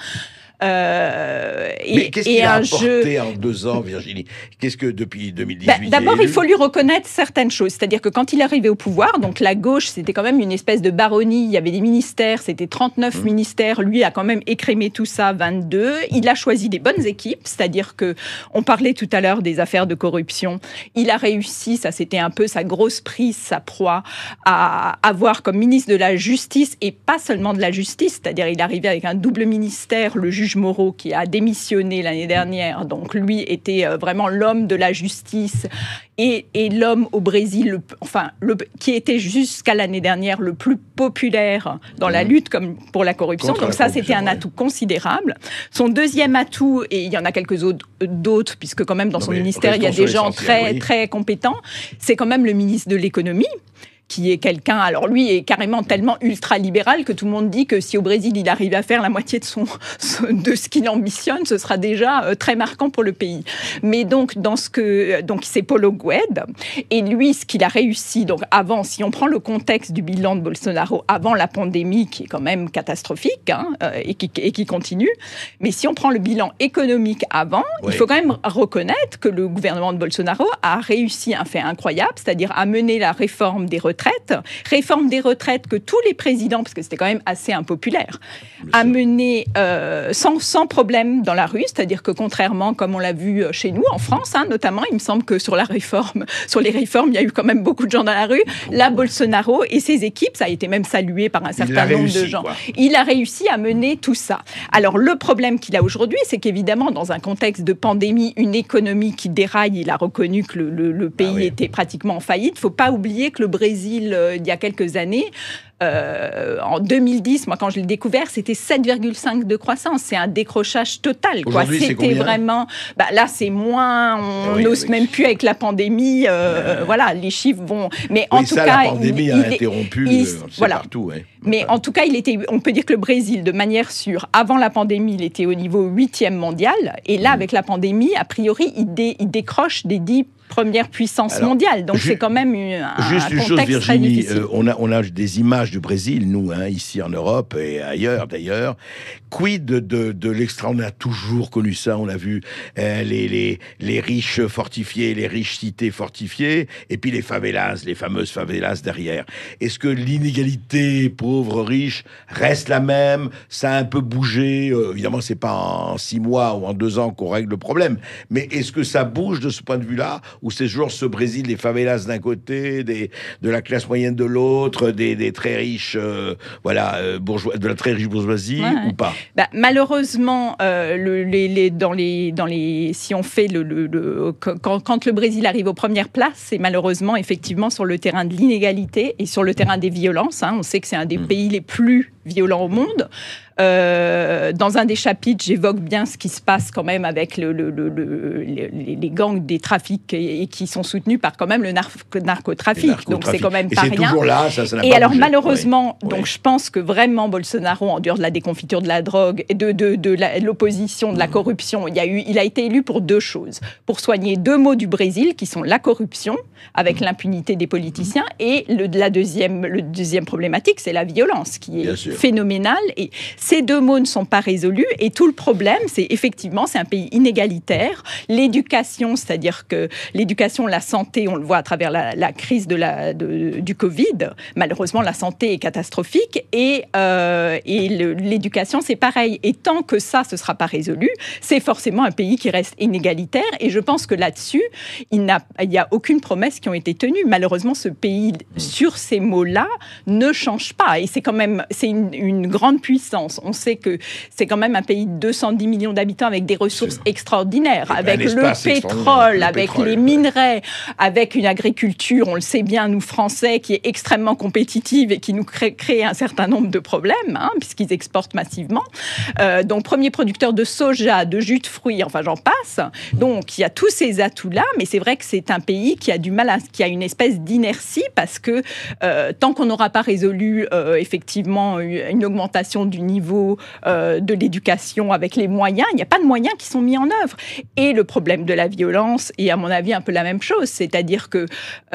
Euh, et, Mais qu'est-ce et qu'il a un apporté jeu... en deux ans, Virginie ? Qu'est-ce que depuis deux mille dix-huit... Ben, d'abord, il, il faut lui reconnaître certaines choses. C'est-à-dire que quand il est arrivé au pouvoir, donc la gauche, c'était quand même une espèce de baronnie. Il y avait des ministères, c'était trente-neuf mmh. ministères. Lui a quand même écrémé tout ça, vingt-deux. Il a choisi des bonnes équipes. C'est-à-dire que on parlait tout à l'heure des affaires de corruption. Il a réussi, ça c'était un peu sa grosse prise, sa proie, à avoir comme ministre de la Justice, et pas seulement de la Justice. C'est-à-dire il est arrivé avec un double ministère, le juge Moreau, qui a démissionné l'année dernière. Donc, lui était vraiment l'homme de la justice et, et l'homme au Brésil, le, enfin, le, qui était jusqu'à l'année dernière le plus populaire dans la lutte comme pour la corruption. Contre Donc, ça, c'était un atout ouais. considérable. Son deuxième atout, et il y en a quelques autres, d'autres, puisque quand même dans non, son ministère, il y a des gens très, oui. très compétents, c'est quand même le ministre de l'économie, qui est quelqu'un, alors lui est carrément tellement ultra-libéral que tout le monde dit que si au Brésil il arrive à faire la moitié de, son, de ce qu'il ambitionne, ce sera déjà euh, très marquant pour le pays. Mais donc, dans ce que, donc c'est Paulo Guedes, et lui, ce qu'il a réussi, donc avant, si on prend le contexte du bilan de Bolsonaro avant la pandémie, qui est quand même catastrophique, hein, euh, et, qui, et qui continue, mais si on prend le bilan économique avant, oui. il faut quand même reconnaître que le gouvernement de Bolsonaro a réussi un fait incroyable, c'est-à-dire à mener la réforme des retraites, réforme des retraites que tous les présidents, parce que c'était quand même assez impopulaire, a mené euh, sans, sans problème dans la rue, c'est-à-dire que contrairement, comme on l'a vu chez nous, en France, hein, notamment, il me semble que sur la réforme, sur les réformes, il y a eu quand même beaucoup de gens dans la rue. Là, Bolsonaro et ses équipes, ça a été même salué par un certain nombre réussi, de gens. Quoi. Il a réussi à mener tout ça. Alors, le problème qu'il a aujourd'hui, c'est qu'évidemment, dans un contexte de pandémie, une économie qui déraille, il a reconnu que le, le, le pays ah oui. était pratiquement en faillite. Il ne faut pas oublier que le Brésil, il y a quelques années, Euh, en deux mille dix, moi quand je l'ai découvert, c'était sept virgule cinq de croissance. C'est un décrochage total. Quoi. C'était c'est combien vraiment. Bah, là, c'est moins. On n'ose oui, même plus avec la pandémie. Euh, euh... Voilà, les chiffres vont. Mais oui, en tout ça, cas, la pandémie il, a il, interrompu. Il, euh, voilà. Partout, ouais. Mais en tout cas, il était. On peut dire que le Brésil, de manière sûre, avant la pandémie, il était au niveau huitième mondial. Et là, mmh. avec la pandémie, a priori, il, dé, il décroche des dix première puissance Alors, mondiale. Donc, ju- c'est quand même un, juste un une contexte chose, Virginie, très difficile. Euh, on, a, on a des images du Brésil, nous, hein, ici en Europe et ailleurs d'ailleurs. Quid de, de, de l'extra? On a toujours connu ça, on l'a vu, euh, les, les, les riches fortifiés, les riches cités fortifiées, et puis les favelas, les fameuses favelas derrière. Est-ce que l'inégalité pauvre-riche reste la même? Ça a un peu bougé. Euh, évidemment, c'est pas en six mois ou en deux ans qu'on règle le problème. Mais est-ce que ça bouge de ce point de vue-là? Ou c'est toujours ce Brésil des favelas d'un côté, des, de la classe moyenne de l'autre, des, des très riches, euh, voilà, euh, bourgeois, de la très riche bourgeoisie, ouais, ou pas? Bah, malheureusement, euh, le, les, les, dans les, dans les, si on fait le, le, le quand, quand le Brésil arrive aux premières places, c'est malheureusement effectivement sur le terrain de l'inégalité et sur le terrain des violences. Hein. On sait que c'est un des mmh. pays les plus violents au monde. Euh, dans un des chapitres, j'évoque bien ce qui se passe quand même avec le, le, le, le, les, les gangs des trafics et, et qui sont soutenus par quand même le nar- narcotrafic. narcotrafic. Donc c'est quand même et pas c'est rien. Toujours là, ça, ça n'a et pas alors bougé. malheureusement, ouais. donc ouais. je pense que vraiment Bolsonaro, en dehors de la déconfiture de la drogue et de, de, de, la, de l'opposition, de la corruption, il, y a eu, il a été élu pour deux choses. Pour soigner deux maux du Brésil, qui sont la corruption, avec mmh. l'impunité des politiciens, et le, la deuxième, le deuxième problématique, c'est la violence, qui est phénoménale. Et ces deux maux ne sont pas résolus. Et tout le problème, c'est effectivement, c'est un pays inégalitaire. L'éducation, c'est-à-dire que l'éducation, la santé, on le voit à travers la, la crise de la, de, du Covid. Malheureusement, la santé est catastrophique. Et, euh, et le, l'éducation, c'est pareil. Et tant que ça, ce ne sera pas résolu, c'est forcément un pays qui reste inégalitaire. Et je pense que là-dessus, il n'y a aucune promesse qui ont été tenues. Malheureusement, ce pays, sur ces mots-là, ne change pas. Et c'est quand même, c'est une une, une grande puissance. On sait que c'est quand même un pays de deux cent dix millions d'habitants avec des ressources extraordinaires, avec le pétrole, avec les minerais, avec une agriculture, on le sait bien, nous Français, qui est extrêmement compétitive et qui nous crée, crée un certain nombre de problèmes, hein, puisqu'ils exportent massivement. Euh, donc, premier producteur de soja, de jus de fruits, enfin j'en passe. Donc, il y a tous ces atouts-là, mais c'est vrai que c'est un pays qui a du mal, à, qui a une espèce d'inertie, parce que euh, tant qu'on n'aura pas résolu euh, effectivement une augmentation du niveau euh, de l'éducation avec les moyens, il n'y a pas de moyens qui sont mis en œuvre. Et le problème de la violence est, à mon avis, un peu la même chose, c'est-à-dire que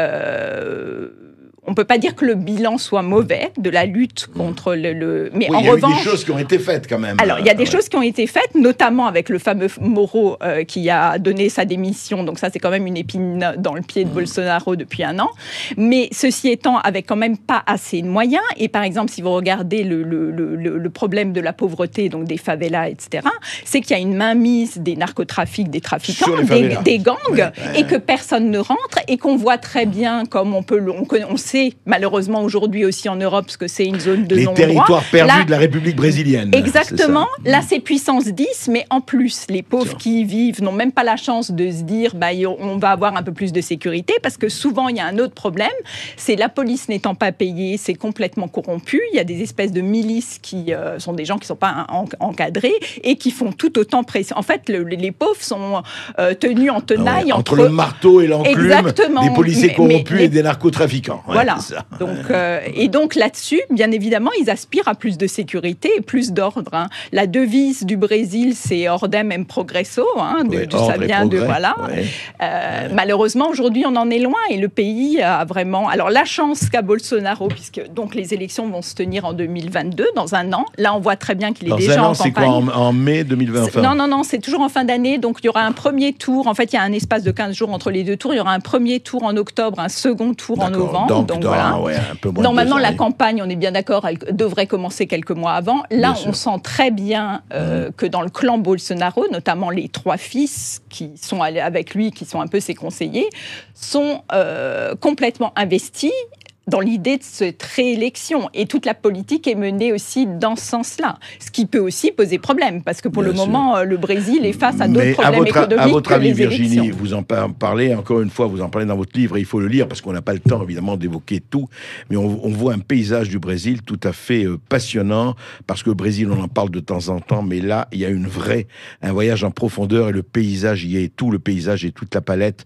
euh, on ne peut pas dire que le bilan soit mauvais de la lutte contre le... le... Mais oui, en il y a revanche, eu des choses qui ont été faites quand même. Alors, il y a des ouais. choses qui ont été faites, notamment avec le fameux Moro euh, qui a donné sa démission. Donc ça, c'est quand même une épine dans le pied de mmh. Bolsonaro depuis un an. Mais ceci étant, avec quand même pas assez de moyens. Et par exemple, si vous regardez le, le, le, le problème de la pauvreté, donc des favelas, et cetera, c'est qu'il y a une mainmise des narcotrafics, des trafiquants, des, des gangs, ouais, ouais. et que personne ne rentre, et qu'on voit très bien, comme on peut, on, on sait malheureusement aujourd'hui aussi en Europe, parce que c'est une zone de non-droit. Les territoires perdus là, de la République brésilienne. Exactement. Là, c'est puissance dix, mais en plus, les pauvres qui y vivent n'ont même pas la chance de se dire bah, on va avoir un peu plus de sécurité, parce que souvent, il y a un autre problème, c'est la police n'étant pas payée, c'est complètement corrompu. Il y a des espèces de milices qui euh, sont des gens qui ne sont pas en, encadrés et qui font tout autant pression. En fait, le, les pauvres sont euh, tenus en tenaille. Ah ouais, entre, entre le marteau et l'enclume Exactement. des policiers mais, corrompus mais, et des narcotrafiquants. Ouais, voilà. Donc, euh, et donc là-dessus, bien évidemment, ils aspirent à plus de sécurité et plus d'ordre. Hein. La devise du Brésil, c'est Ordem em Progresso. Hein, de, ouais, de, ça vient de voilà. Ouais. Euh, ouais. Malheureusement, aujourd'hui, on en est loin et le pays a vraiment. Alors la chance qu'a Bolsonaro, puisque donc les élections vont se tenir en deux mille vingt-deux, dans un an. Là, on voit très bien qu'il est dans déjà un an, en c'est campagne. quoi, en, en mai deux mille vingt enfin. Non, non, non, c'est toujours en fin d'année. Donc il y aura un premier tour. En fait, il y a un espace de quinze jours entre les deux tours. Il y aura un premier tour en octobre, un second tour en novembre. Donc, donc dans, voilà. Ouais, un peu moins Normalement, la campagne, on est bien d'accord, elle devrait commencer quelques mois avant. Là, bien on sûr. sent très bien euh, mmh. que dans le clan Bolsonaro, notamment les trois fils qui sont avec lui, qui sont un peu ses conseillers, sont euh, complètement investis dans l'idée de cette réélection. Et toute la politique est menée aussi dans ce sens-là. Ce qui peut aussi poser problème, parce que pour Bien le sûr. moment, le Brésil est face à d'autres Mais problèmes à votre, économiques à votre que avis, les Virginie, élections. vous en parlez, encore une fois, vous en parlez dans votre livre, et il faut le lire, parce qu'on n'a pas le temps, évidemment, d'évoquer tout, mais on, on voit un paysage du Brésil tout à fait euh, passionnant, parce que le Brésil, on en parle de temps en temps, mais là, il y a une vraie, un voyage en profondeur, et le paysage y est, tout le paysage et toute la palette.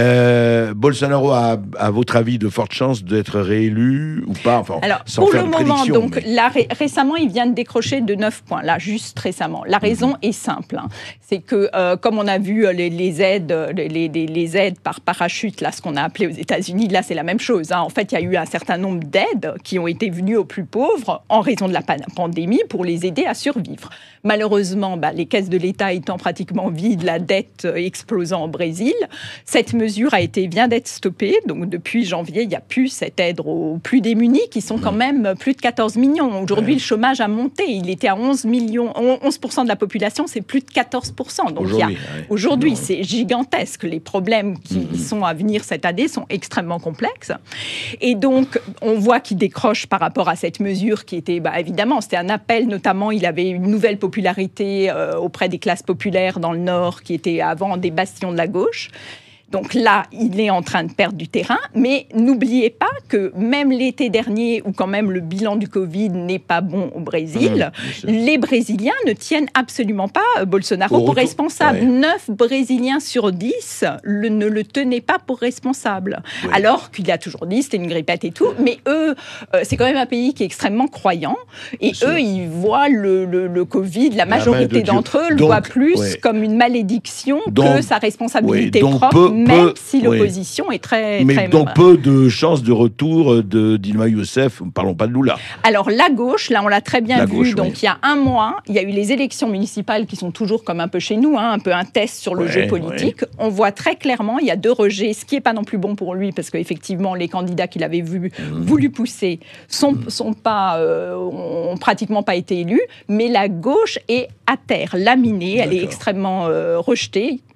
Euh, Bolsonaro a, à votre avis, de fortes chances d'être réélu ou pas, enfin, Alors, sans pour faire le de moment, prédiction, donc, mais... là, ré- récemment, il vient de décrocher de neuf points, là, juste récemment. La raison Mm-hmm. est simple. Hein. C'est que, euh, comme on a vu euh, les, les aides, les, les, les aides par parachute, là, ce qu'on a appelé aux États-Unis, là, c'est la même chose. Hein. En fait, il y a eu un certain nombre d'aides qui ont été venues aux plus pauvres en raison de la pan- pandémie pour les aider à survivre. Malheureusement, bah, les caisses de l'État étant pratiquement vides, la dette euh, explosant au Brésil, cette mesure a été, vient d'être stoppée. Donc, depuis janvier, il n'y a plus cette aide aux plus démunis, qui sont quand même plus de quatorze millions. Aujourd'hui, ouais. le chômage a monté. Il était à onze millions, onze pour cent de la population, c'est plus de quatorze pour cent. Donc, aujourd'hui, il y a, ouais. aujourd'hui non. c'est gigantesque. Les problèmes qui mm-hmm. sont à venir cette année sont extrêmement complexes. Et donc, on voit qu'il décroche par rapport à cette mesure qui était, bah, évidemment, c'était un appel, notamment, il avait une nouvelle popularité euh, auprès des classes populaires dans le Nord, qui étaient avant des bastions de la gauche. Donc là, il est en train de perdre du terrain, mais n'oubliez pas que même l'été dernier, où quand même le bilan du Covid n'est pas bon au Brésil, mmh, les Brésiliens ne tiennent absolument pas Bolsonaro au pour retour, responsable. Ouais. neuf Brésiliens sur dix le, ne le tenaient pas pour responsable. Ouais. Alors qu'il a toujours dit, c'était une grippette et tout, mais eux, euh, c'est quand même un pays qui est extrêmement croyant, et Bien eux, sûr. Ils voient le, le, le Covid, la majorité la d'entre eux le voient plus ouais. comme une malédiction donc, que sa responsabilité ouais, propre. Peu, même peu, si l'opposition oui. est très... Mais très donc peu de chances de retour de Dilma Rousseff, parlons pas de Lula. Alors la gauche, là on l'a très bien la vu, gauche, donc oui. il y a un mois, il y a eu les élections municipales qui sont toujours comme un peu chez nous, hein, un peu un test sur le ouais, jeu politique. Ouais. On voit très clairement, il y a deux rejets, ce qui n'est pas non plus bon pour lui, parce qu'effectivement les candidats qu'il avait vu, mmh. voulu pousser sont, mmh. sont pas, euh, ont pratiquement pas été élus, mais la gauche est à terre, laminée, D'accord. elle est extrêmement euh, rejetée.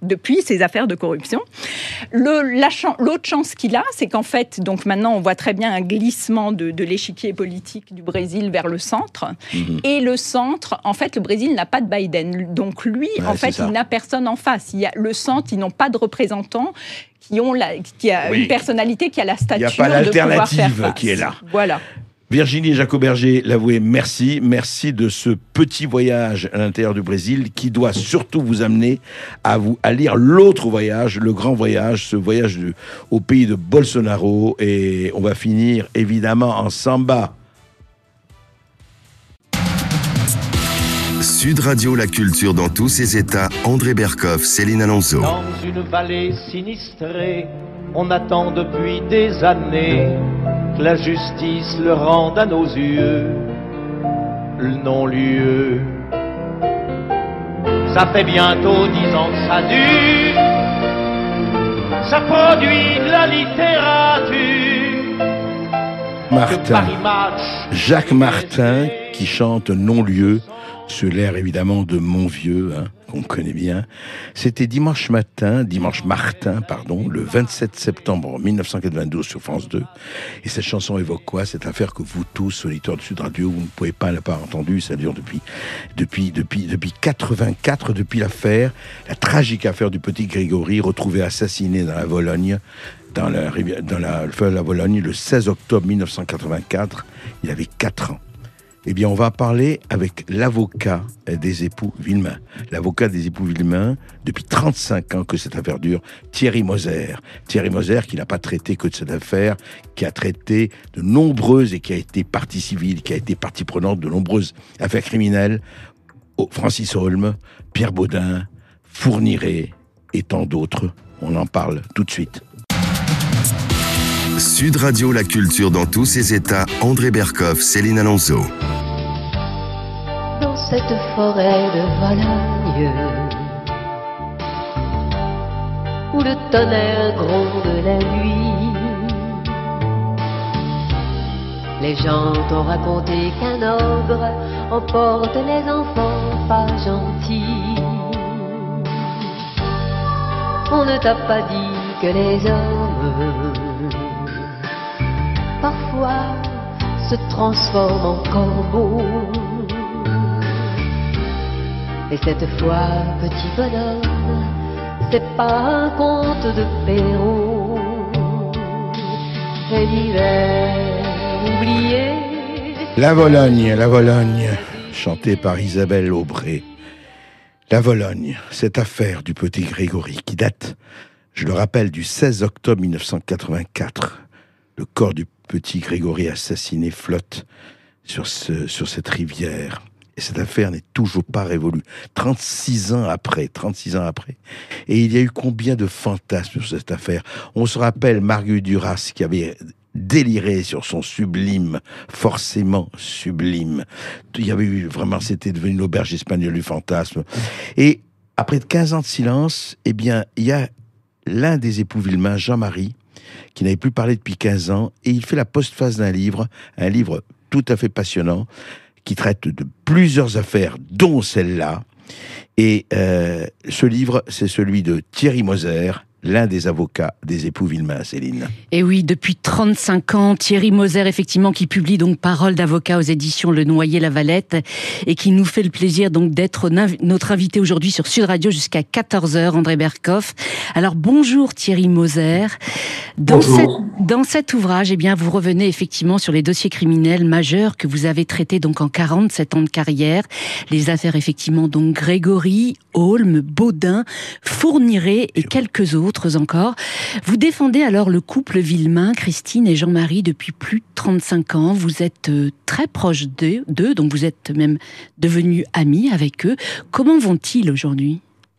depuis ces affaires de corruption. Le, la, l'autre chance qu'il a, c'est qu'en fait, donc maintenant, on voit très bien un glissement de, de l'échiquier politique du Brésil vers le centre. Mmh. Et le centre, en fait, le Brésil n'a pas de Biden. Donc lui, ouais, en fait, il n'a personne en face. Il y a le centre, ils n'ont pas de représentants qui ont la, qui a oui. une personnalité qui a la stature de pouvoir faire face. Il n'y a pas l'alternative qui est là. Voilà. Virginie Jacoberger, l'avouez, merci. Merci de ce petit voyage à l'intérieur du Brésil qui doit surtout vous amener à, vous, à lire l'autre voyage, le grand voyage, ce voyage de, au pays de Bolsonaro. Et on va finir évidemment en samba. Sud Radio, la culture dans tous ses états. André Berkoff, Céline Alonso. Dans une vallée sinistrée, on attend depuis des années que la justice le rende à nos yeux le non-lieu. Ça fait bientôt dix ans que ça dure, ça produit de la littérature. Martin, Jacques Martin qui chante Non-lieu sur l'air évidemment de Mon Vieux, hein, qu'on connaît bien. C'était dimanche matin, dimanche Martin, pardon, le vingt-sept septembre mille neuf cent quatre-vingt-douze sur France deux. Et cette chanson évoque quoi? Cette affaire que vous tous, auditeurs de Sud Radio, vous ne pouvez pas l'avoir entendue. Ça dure depuis, depuis, depuis, depuis quatre-vingt-quatre, depuis l'affaire, la tragique affaire du petit Grégory, retrouvé assassiné dans la Vologne, dans la rivière, dans la, le fleuve de la Vologne, le seize octobre mille neuf cent quatre-vingt-quatre. Il avait quatre ans. Eh bien, on va parler avec l'avocat des époux Villemain. L'avocat des époux Villemain, depuis trente-cinq ans que cette affaire dure, Thierry Moser. Thierry Moser, qui n'a pas traité que de cette affaire, qui a traité de nombreuses et qui a été partie civile, qui a été partie prenante de nombreuses affaires criminelles. Francis Holm, Pierre Baudin, Fourniret et tant d'autres. On en parle tout de suite. Sud Radio, la culture dans tous ses états. André Berkoff, Céline Alonso. Dans cette forêt de Vologne, où le tonnerre gronde la nuit, les gens t'ont raconté qu'un ogre emporte les enfants pas gentils. On ne t'a pas dit que les hommes parfois se transforme en corbeau. Et cette fois, petit bonhomme, c'est pas un conte de Perrault. C'est l'hiver oublié. La Vologne, la Vologne, chantée par Isabelle Aubray. La Vologne, cette affaire du petit Grégory qui date, je le rappelle, du seize octobre mille neuf cent quatre-vingt-quatre. Le corps du petit Grégory assassiné flotte sur, ce, sur cette rivière. Et cette affaire n'est toujours pas révolue. trente-six ans après, trente-six ans après. Et il y a eu combien de fantasmes sur cette affaire? On se rappelle Marguerite Duras qui avait déliré sur son sublime, forcément sublime. Il y avait eu vraiment, c'était devenu l'auberge espagnole du fantasme. Et après quinze ans de silence, eh bien, il y a l'un des époux Villemain, Jean-Marie, qui n'avait plus parlé depuis quinze ans, et il fait la postface d'un livre, un livre tout à fait passionnant, qui traite de plusieurs affaires, dont celle-là. Et euh, ce livre, c'est celui de Thierry Moser, l'un des avocats des époux Villemain, Céline. Et oui, depuis trente-cinq ans, Thierry Moser, effectivement, qui publie donc Parole d'avocat aux éditions Le Noyer-Lavalette et qui nous fait le plaisir donc d'être notre invité aujourd'hui sur Sud Radio jusqu'à quatorze heures, André Berkoff. Alors bonjour Thierry Moser. Dans, bonjour. Cette, dans cet ouvrage, eh bien, vous revenez effectivement sur les dossiers criminels majeurs que vous avez traités donc en quarante-sept ans de carrière. Les affaires effectivement donc Grégory, Holm, Baudin, Fourniret et quelques autres encore. Vous défendez alors le couple Villemain, Christine et Jean-Marie, depuis plus de trente-cinq ans. Vous êtes très proche d'eux, donc vous êtes même devenus amis avec eux. Comment vont-ils aujourd'hui ?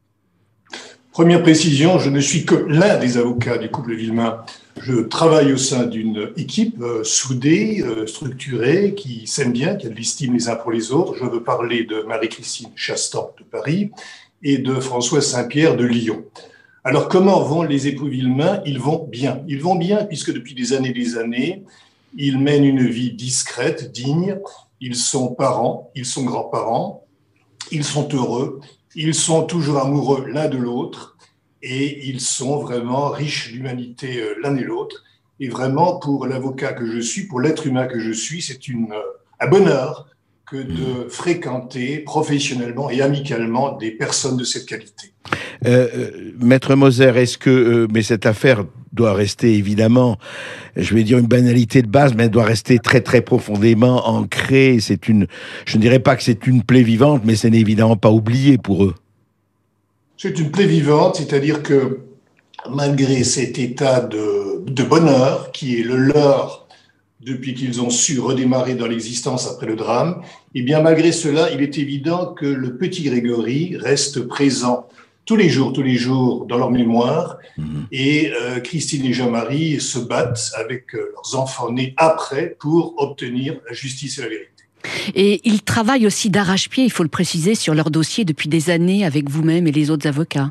Première précision, je ne suis que l'un des avocats du couple Villemain. Je travaille au sein d'une équipe euh, soudée, euh, structurée, qui s'aime bien, qui a de l'estime les uns pour les autres. Je veux parler de Marie-Christine Chastan de Paris et de François Saint-Pierre de Lyon. Alors, comment vont les époux Villemain ? Ils vont bien. Ils vont bien puisque depuis des années et des années, ils mènent une vie discrète, digne. Ils sont parents, ils sont grands-parents, ils sont heureux, ils sont toujours amoureux l'un de l'autre et ils sont vraiment riches d'humanité euh, l'un et l'autre. Et vraiment, pour l'avocat que je suis, pour l'être humain que je suis, c'est une, un bonheur que de fréquenter professionnellement et amicalement des personnes de cette qualité. Euh, Maître Moser, est-ce que, euh, mais cette affaire doit rester évidemment, je vais dire une banalité de base, mais elle doit rester très très profondément ancrée. C'est une, je ne dirais pas que c'est une plaie vivante, mais ce n'est évidemment pas oublié pour eux. C'est une plaie vivante, c'est-à-dire que malgré cet état de, de bonheur qui est le leur depuis qu'ils ont su redémarrer dans l'existence après le drame, eh bien malgré cela, il est évident que le petit Grégory reste présent tous les jours, tous les jours dans leur mémoire, mmh. et euh, Christine et Jean-Marie se battent avec euh, leurs enfants nés après pour obtenir la justice et la vérité. Et ils travaillent aussi d'arrache-pied, il faut le préciser, sur leur dossier depuis des années avec vous-même et les autres avocats.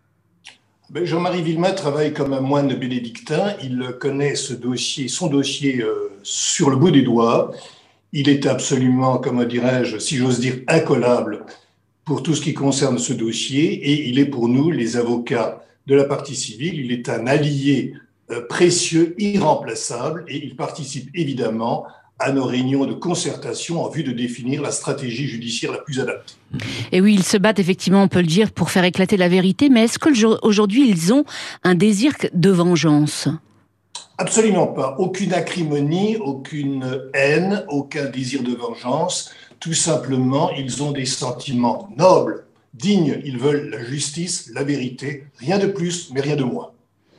Ben, Jean-Marie Villemain travaille comme un moine bénédictin. Il connaît ce dossier, son dossier euh, sur le bout des doigts. Il est absolument, comment dirais-je, si j'ose dire, incollable pour tout ce qui concerne ce dossier. Et il est pour nous, les avocats de la partie civile, il est un allié euh, précieux, irremplaçable, et il participe évidemment à nos réunions de concertation en vue de définir la stratégie judiciaire la plus adaptée. Et oui, ils se battent effectivement, on peut le dire, pour faire éclater la vérité, mais est-ce qu'aujourd'hui ils ont un désir de vengeance ? Absolument pas. Aucune acrimonie, aucune haine, aucun désir de vengeance. Tout simplement, ils ont des sentiments nobles, dignes. Ils veulent la justice, la vérité, rien de plus, mais rien de moins.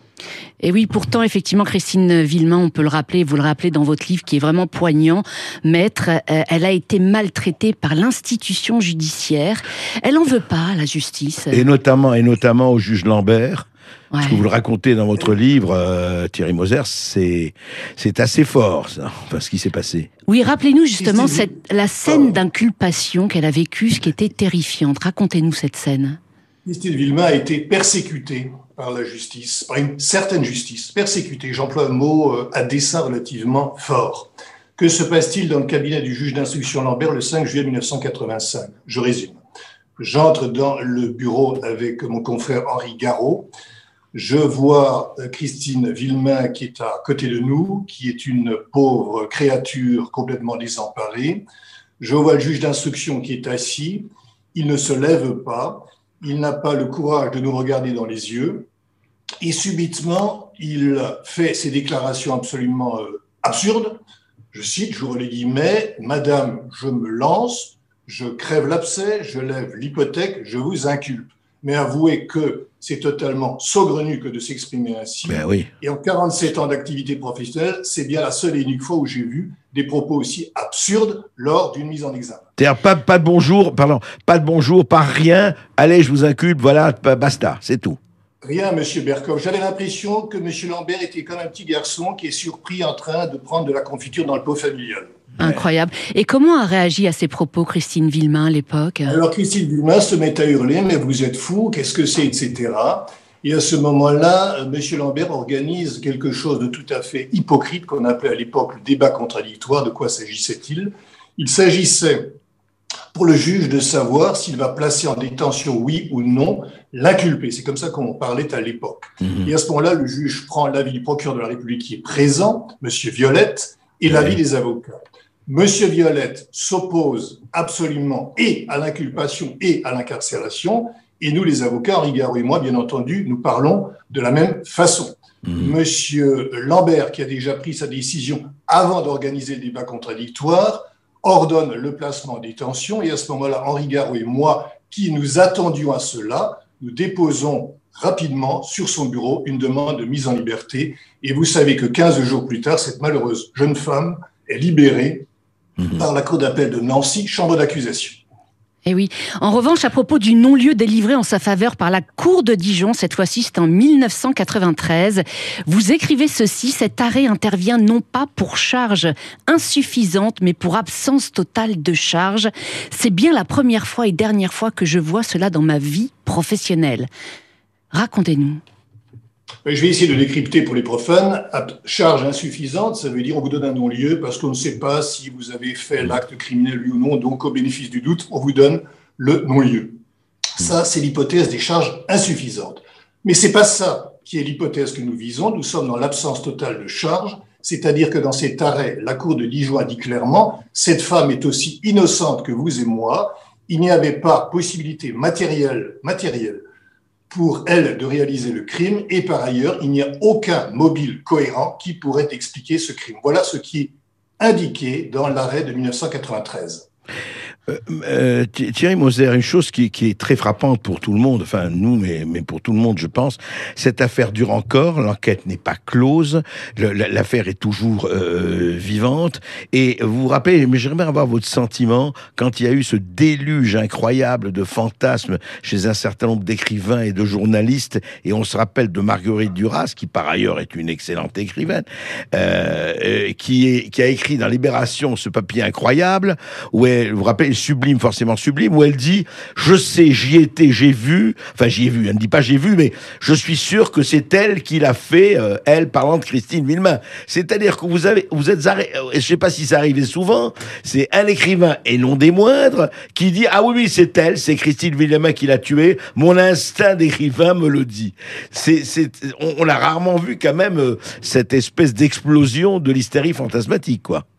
Et oui, pourtant, effectivement, Christine Villemain, on peut le rappeler, vous le rappelez dans votre livre qui est vraiment poignant, Maître, euh, elle a été maltraitée par l'institution judiciaire. Elle en veut pas, la justice. Et notamment, et notamment au juge Lambert. Ouais. Ce que vous le racontez dans votre livre, euh, Thierry Moser, c'est, c'est assez fort, ça, enfin, ce qui s'est passé. Oui, rappelez-nous justement cette, la scène d'inculpation qu'elle a vécue, ce qui était terrifiante. Racontez-nous cette scène. Christine Villemain a été persécutée par la justice, par une certaine justice, persécutée, j'emploie un mot euh, à dessein relativement fort. Que se passe-t-il dans le cabinet du juge d'instruction Lambert le cinq juillet mille neuf cent quatre-vingt-cinq ? Je résume. J'entre dans le bureau avec mon confrère Henri Garot. Je vois Christine Villemain qui est à côté de nous, qui est une pauvre créature complètement désemparée. Je vois le juge d'instruction qui est assis. Il ne se lève pas. Il n'a pas le courage de nous regarder dans les yeux. Et subitement, il fait ces déclarations absolument euh, absurdes. Je cite, j'ouvre les guillemets, « Madame, je me lance, je crève l'abcès, je lève l'hypothèque, je vous inculpe. » Mais avouez que c'est totalement saugrenu que de s'exprimer ainsi. Ben oui. Et en quarante-sept ans d'activité professionnelle, c'est bien la seule et unique fois où j'ai vu des propos aussi absurdes lors d'une mise en examen. C'est-à-dire pas, pas de bonjour, pardon, pas de bonjour, pas rien, allez, je vous inculpe, voilà, basta, c'est tout. Rien, monsieur Berkov. J'avais l'impression que monsieur Lambert était comme un petit garçon qui est surpris en train de prendre de la confiture dans le pot familial. Incroyable. Et comment a réagi à ces propos Christine Villemain à l'époque ? Alors Christine Villemain se met à hurler, mais vous êtes fou, qu'est-ce que c'est, et cetera. Et à ce moment-là, monsieur Lambert organise quelque chose de tout à fait hypocrite qu'on appelait à l'époque le débat contradictoire. De quoi s'agissait-il ? Il s'agissait pour le juge de savoir s'il va placer en détention, oui ou non, l'inculpé. C'est comme ça qu'on parlait à l'époque. Mmh. Et à ce moment-là, le juge prend l'avis du procureur de la République qui est présent, monsieur Violette, et l'avis des avocats. Monsieur Violette s'oppose absolument et à l'inculpation et à l'incarcération, et nous, les avocats, Henri Garot et moi, bien entendu, nous parlons de la même façon. Mmh. Monsieur Lambert, qui a déjà pris sa décision avant d'organiser le débat contradictoire, ordonne le placement en détention, et à ce moment-là, Henri Garot et moi, qui nous attendions à cela, nous déposons rapidement sur son bureau une demande de mise en liberté, et vous savez que quinze jours plus tard, cette malheureuse jeune femme est libérée mmh. par la cour d'appel de Nancy, chambre d'accusation. Eh oui. En revanche, à propos du non-lieu délivré en sa faveur par la cour de Dijon, cette fois-ci c'est en mille neuf cent quatre-vingt-treize, vous écrivez ceci, cet arrêt intervient non pas pour charge insuffisante, mais pour absence totale de charge. C'est bien la première fois et dernière fois que je vois cela dans ma vie professionnelle. Racontez-nous. Je vais essayer de décrypter pour les profanes. Charge insuffisante, ça veut dire on vous donne un non-lieu parce qu'on ne sait pas si vous avez fait l'acte criminel oui ou non, donc au bénéfice du doute, on vous donne le non-lieu. Ça, c'est l'hypothèse des charges insuffisantes. Mais c'est pas ça qui est l'hypothèse que nous visons. Nous sommes dans l'absence totale de charge, c'est-à-dire que dans cet arrêt, la Cour de Dijon a dit clairement « Cette femme est aussi innocente que vous et moi. Il n'y avait pas possibilité matérielle, matérielle pour elle de réaliser le crime et par ailleurs, il n'y a aucun mobile cohérent qui pourrait expliquer ce crime. » Voilà ce qui est indiqué dans l'arrêt de mille neuf cent quatre-vingt-treize. Euh, euh, Thierry Moser, une chose qui, qui est très frappante pour tout le monde, enfin nous, mais, mais pour tout le monde, je pense, cette affaire dure encore, l'enquête n'est pas close, le, l'affaire est toujours euh, vivante, et vous vous rappelez, mais j'aimerais avoir votre sentiment quand il y a eu ce déluge incroyable de fantasmes chez un certain nombre d'écrivains et de journalistes, et on se rappelle de Marguerite Duras, qui par ailleurs est une excellente écrivaine, euh, qui, est, qui a écrit dans Libération ce papier incroyable, où elle, vous vous rappelez, sublime, forcément sublime, où elle dit « Je sais, j'y étais, j'ai vu », enfin j'y ai vu, elle ne dit pas « j'ai vu », mais je suis sûr que c'est elle qui l'a fait, euh, elle parlant de Christine Villemain. C'est-à-dire que vous avez, vous êtes, arrêt, je ne sais pas si ça arrivait souvent, c'est un écrivain, et non des moindres, qui dit « Ah oui, oui, c'est elle, c'est Christine Villemain qui l'a tuée, mon instinct d'écrivain me le dit ». C'est, c'est, on, on a rarement vu quand même euh, cette espèce d'explosion de l'hystérie fantasmatique, quoi.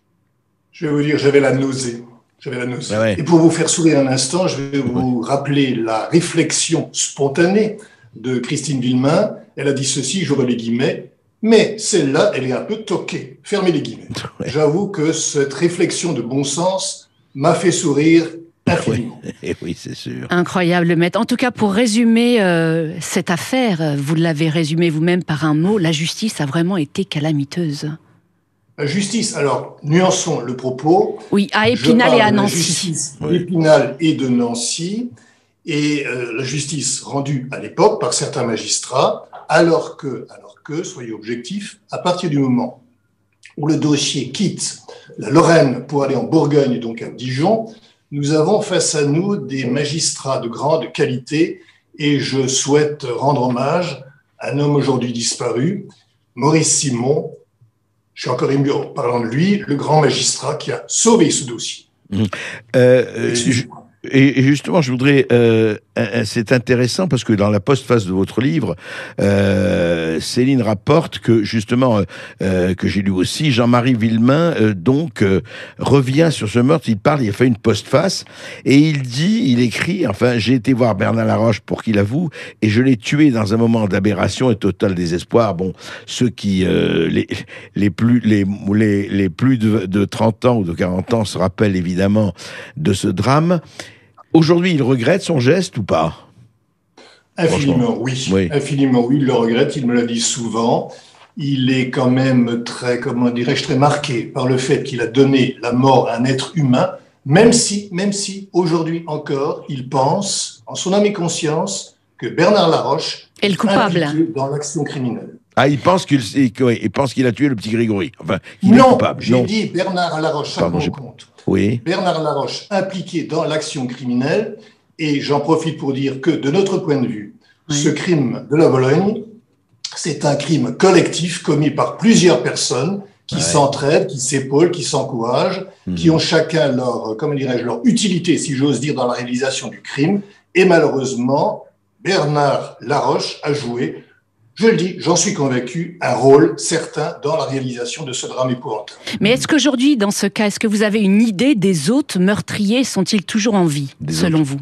Je vais vous dire, j'avais la nausée. J'avais la nausée. Ah ouais. Et pour vous faire sourire un instant, je vais vous rappeler la réflexion spontanée de Christine Villemain. Elle a dit ceci, j'ouvre les guillemets, mais celle-là, elle est un peu toquée. Fermez les guillemets. Ouais. J'avoue que cette réflexion de bon sens m'a fait sourire infiniment. Oui, et oui, c'est sûr. Incroyable, maître. En tout cas, pour résumer euh, cette affaire, vous l'avez résumé vous-même par un mot, la justice a vraiment été calamiteuse. La justice, alors, nuançons le propos. Oui, à Épinal et à Nancy. La justice oui. d'Épinal et de Nancy, et euh, la justice rendue à l'époque par certains magistrats, alors que, alors que, soyez objectifs, à partir du moment où le dossier quitte la Lorraine pour aller en Bourgogne, donc à Dijon, nous avons face à nous des magistrats de grande qualité, et je souhaite rendre hommage à un homme aujourd'hui disparu, Maurice Simon. Je suis encore ému en parlant de lui, le grand magistrat qui a sauvé ce dossier. Mmh. Euh, je, et justement, je voudrais... Euh, c'est intéressant parce que dans la postface de votre livre, euh, Céline rapporte que, justement, euh, que j'ai lu aussi, Jean-Marie Villemain, euh, donc, euh, revient sur ce meurtre, il parle, il a fait une postface, et il dit, il écrit, enfin, j'ai été voir Bernard Laroche pour qu'il avoue, et je l'ai tué dans un moment d'aberration et total désespoir. Bon, ceux qui, euh, les, les plus, les, les, les plus de, de trente ans ou de quarante ans se rappellent évidemment de ce drame. Aujourd'hui, il regrette son geste ou pas ? Infiniment, oui. oui. Infiniment, oui. Il le regrette. Il me l'a dit souvent. Il est quand même très, comment dirais-je, très marqué par le fait qu'il a donné la mort à un être humain, même si, même si, aujourd'hui encore, il pense, en son âme et conscience, que Bernard Laroche est le coupable dans l'action criminelle. Ah, il pense qu'il, il pense qu'il a tué le petit Grégory. Enfin, qu'il non, est coupable. J'ai non, dit Bernard Laroche, ça me compte. Oui. Bernard Laroche impliqué dans l'action criminelle, et j'en profite pour dire que, de notre point de vue, oui. ce crime de la Vologne, c'est un crime collectif commis par plusieurs personnes qui ouais. s'entraident, qui s'épaulent, qui s'encouragent, mmh. qui ont chacun leur, comment dirais-je, leur utilité, si j'ose dire, dans la réalisation du crime. Et malheureusement, Bernard Laroche a joué, je le dis, j'en suis convaincu, un rôle certain dans la réalisation de ce drame épouvantable. Mais est-ce qu'aujourd'hui, dans ce cas, est-ce que vous avez une idée des autres meurtriers? Sont-ils toujours en vie, des selon autres. vous?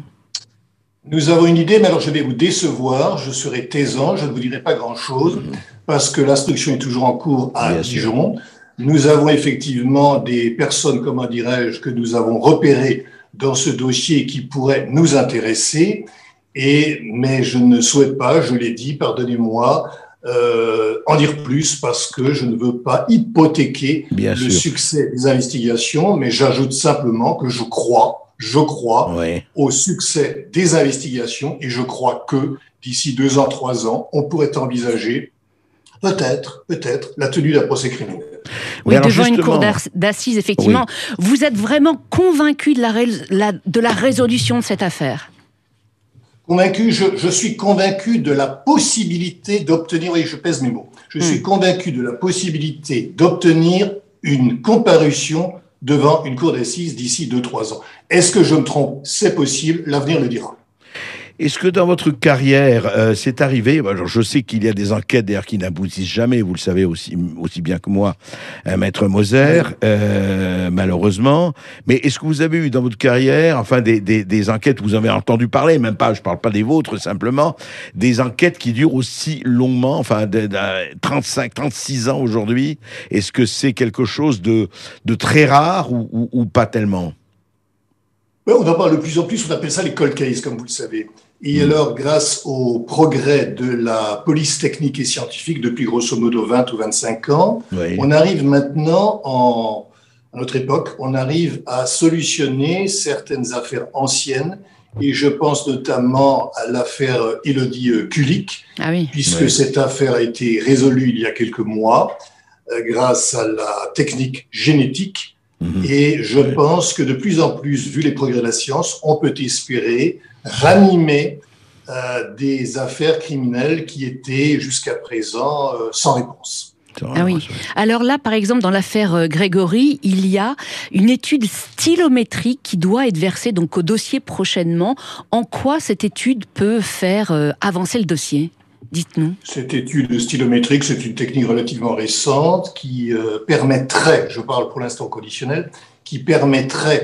Nous avons une idée, mais alors je vais vous décevoir, je serai taisant, je ne vous dirai pas grand-chose, mmh. parce que l'instruction est toujours en cours à Bien Dijon. Sûr. Nous avons effectivement des personnes, comment dirais-je, que nous avons repérées dans ce dossier qui pourraient nous intéresser. Et, mais je ne souhaite pas, je l'ai dit, pardonnez-moi, euh, en dire plus parce que je ne veux pas hypothéquer Bien le sûr. succès des investigations, mais j'ajoute simplement que je crois, je crois ouais. au succès des investigations et je crois que d'ici deux ans, trois ans, on pourrait envisager peut-être, peut-être la tenue d'un procès criminel. Oui, oui devant une cour d'assises, effectivement. Oui. Vous êtes vraiment convaincu de la, ré- la, de la résolution de cette affaire ? Convaincu, je, je suis convaincu de la possibilité d'obtenir, oui, je pèse mes mots, je mmh. suis convaincu de la possibilité d'obtenir une comparution devant une cour d'assises d'ici deux, trois ans. Est-ce que je me trompe? C'est possible, l'avenir le dira. Est-ce que dans votre carrière, euh, c'est arrivé, alors je sais qu'il y a des enquêtes d'ailleurs qui n'aboutissent jamais, vous le savez aussi, aussi bien que moi, euh, Maître Moser, euh, malheureusement, mais est-ce que vous avez eu dans votre carrière, enfin des, des, des enquêtes, vous en avez entendu parler, même pas, je parle pas des vôtres simplement, des enquêtes qui durent aussi longuement, enfin de, de trente-cinq, trente-six ans aujourd'hui, est-ce que c'est quelque chose de, de très rare ou, ou, ou pas tellement ? Oui, on en parle de plus en plus, on appelle ça les cold cases, comme vous le savez. Et mmh. alors, grâce au progrès de la police technique et scientifique depuis grosso modo vingt ou vingt-cinq ans, oui. on arrive maintenant, en, à notre époque, on arrive à solutionner certaines affaires anciennes, et je pense notamment à l'affaire Élodie Kulik, ah oui. puisque oui. cette affaire a été résolue il y a quelques mois, euh, grâce à la technique génétique. Et je pense que de plus en plus, vu les progrès de la science, on peut espérer ranimer euh, des affaires criminelles qui étaient jusqu'à présent euh, sans réponse. Ah oui. Alors là, par exemple, dans l'affaire Grégory, il y a une étude stylométrique qui doit être versée donc au dossier prochainement. En quoi cette étude peut faire euh, avancer le dossier ? Dites-nous. Cette étude stylométrique, c'est une technique relativement récente qui euh, permettrait, je parle pour l'instant conditionnel, qui permettrait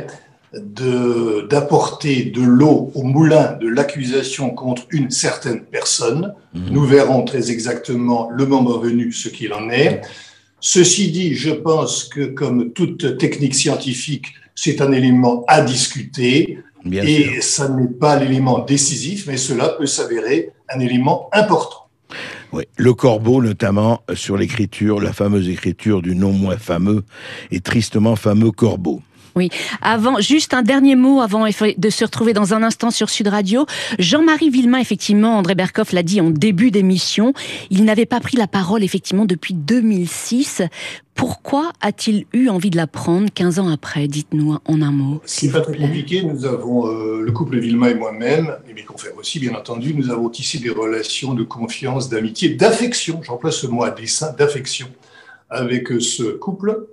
de, d'apporter de l'eau au moulin de l'accusation contre une certaine personne. Mmh. Nous verrons très exactement le moment venu ce qu'il en est. Ceci dit, je pense que comme toute technique scientifique, c'est un élément à discuter. Bien et sûr. Ça n'est pas l'élément décisif, mais cela peut s'avérer un élément important. Oui, le corbeau notamment sur l'écriture, la fameuse écriture du non moins fameux et tristement fameux corbeau. Oui, avant, juste un dernier mot avant de se retrouver dans un instant sur Sud Radio. Jean-Marie Villemain, effectivement, André Berkoff l'a dit en début d'émission, il n'avait pas pris la parole, effectivement, depuis deux mille six. Pourquoi a-t-il eu envie de la prendre quinze ans après ? Dites-nous en un mot. C'est pas très compliqué. Nous avons, euh, le couple Villemain et moi-même, et mes confrères aussi, bien entendu, nous avons tissé des relations de confiance, d'amitié, d'affection, j'emploie ce mot à dessein, d'affection, avec ce couple.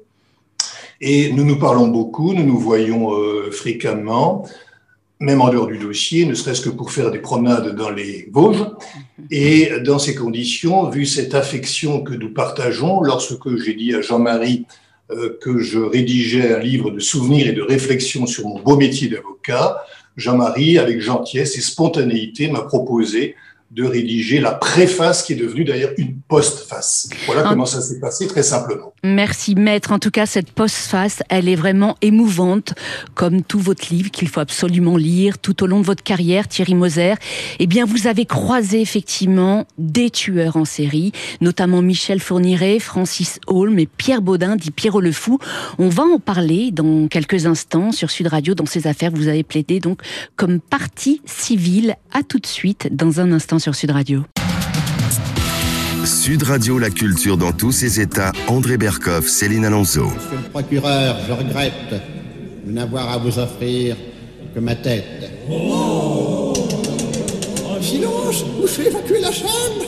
Et nous nous parlons beaucoup, nous nous voyons euh, fréquemment, même en dehors du dossier, ne serait-ce que pour faire des promenades dans les Vosges. Et dans ces conditions, vu cette affection que nous partageons, lorsque j'ai dit à Jean-Marie euh, que je rédigeais un livre de souvenirs et de réflexions sur mon beau métier d'avocat, Jean-Marie, avec gentillesse et spontanéité, m'a proposé de rédiger la préface qui est devenue d'ailleurs une postface. Voilà en... comment ça s'est passé très simplement. Merci maître. En tout cas, cette postface, elle est vraiment émouvante, comme tout votre livre qu'il faut absolument lire tout au long de votre carrière, Thierry Moser. Eh bien, vous avez croisé effectivement des tueurs en série, notamment Michel Fourniret, Francis Holm et Pierre Baudin, dit Pierrot le Fou. On va en parler dans quelques instants sur Sud Radio, dans ces affaires. Vous avez plaidé donc comme partie civile. À tout de suite, dans un instant sur Sud Radio. Sud Radio, la culture dans tous ses états. André Berkoff, Céline Alonso. Monsieur le procureur, je regrette de n'avoir à vous offrir que ma tête. Oh, oh silence, vous faites évacuer la chambre.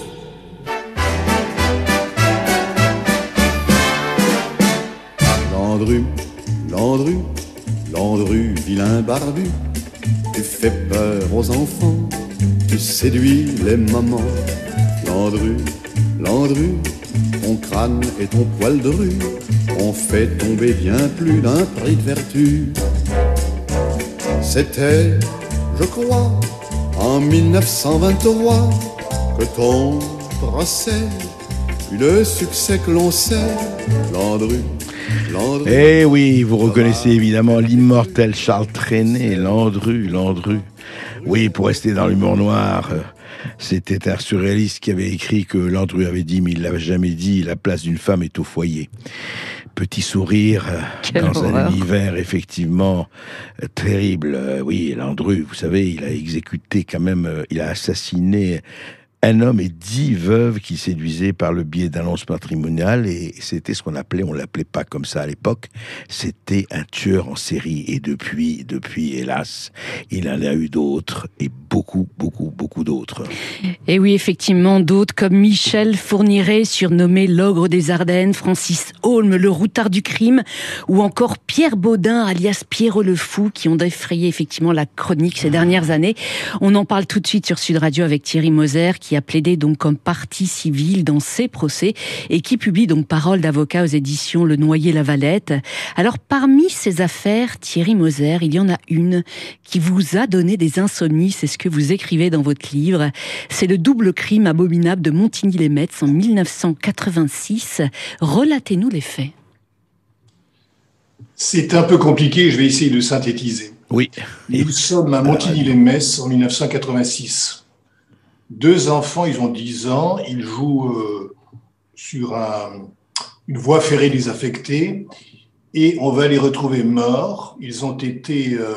Landru, Landru, Landru, vilain barbu, tu fais peur aux enfants, tu séduis les mamans. Landru, Landru, ton crâne et ton poil de rue ont fait tomber bien plus d'un prix de vertu. C'était, je crois, en mille neuf cent vingt-trois que ton procès eut le succès que l'on sait. Landru, Landru. Eh oui, vous reconnaissez évidemment l'immortel Charles Trenet, Landru, Landru. Oui, pour rester dans l'humour noir, c'était un surréaliste qui avait écrit que Landru avait dit, mais il l'avait jamais dit, la place d'une femme est au foyer. Petit sourire Quelle dans horreur. Un univers effectivement terrible. Oui, Landru, vous savez, il a exécuté quand même, il a assassiné un homme et dix veuves qui séduisaient par le biais d'annonces matrimoniales, et c'était ce qu'on appelait, on l'appelait pas comme ça à l'époque, c'était un tueur en série. Et depuis, depuis, hélas, il en a eu d'autres, et beaucoup, beaucoup, beaucoup d'autres. Et oui, effectivement, d'autres comme Michel Fourniret, surnommé l'ogre des Ardennes, Francis Holm, le routard du crime, ou encore Pierre Baudin, alias Pierrot le Fou, qui ont défrayé effectivement la chronique ces dernières années. On en parle tout de suite sur Sud Radio avec Thierry Moser, qui a plaidé donc comme partie civile dans ces procès et qui publie donc Paroles d'avocat aux éditions Le Noyer-Lavalette. Alors, parmi ces affaires, Thierry Moser, il y en a une qui vous a donné des insomnies, c'est ce que vous écrivez dans votre livre. C'est le double crime abominable de Montigny-lès-Metz en mille neuf cent quatre-vingt-six. Relatez-nous les faits. C'est un peu compliqué, je vais essayer de synthétiser. Oui. Nous sommes à Montigny-lès-Metz en mille neuf cent quatre-vingt-six. Deux enfants, ils ont dix ans, ils jouent euh, sur un, une voie ferrée désaffectée et on va les retrouver morts. Ils ont été euh,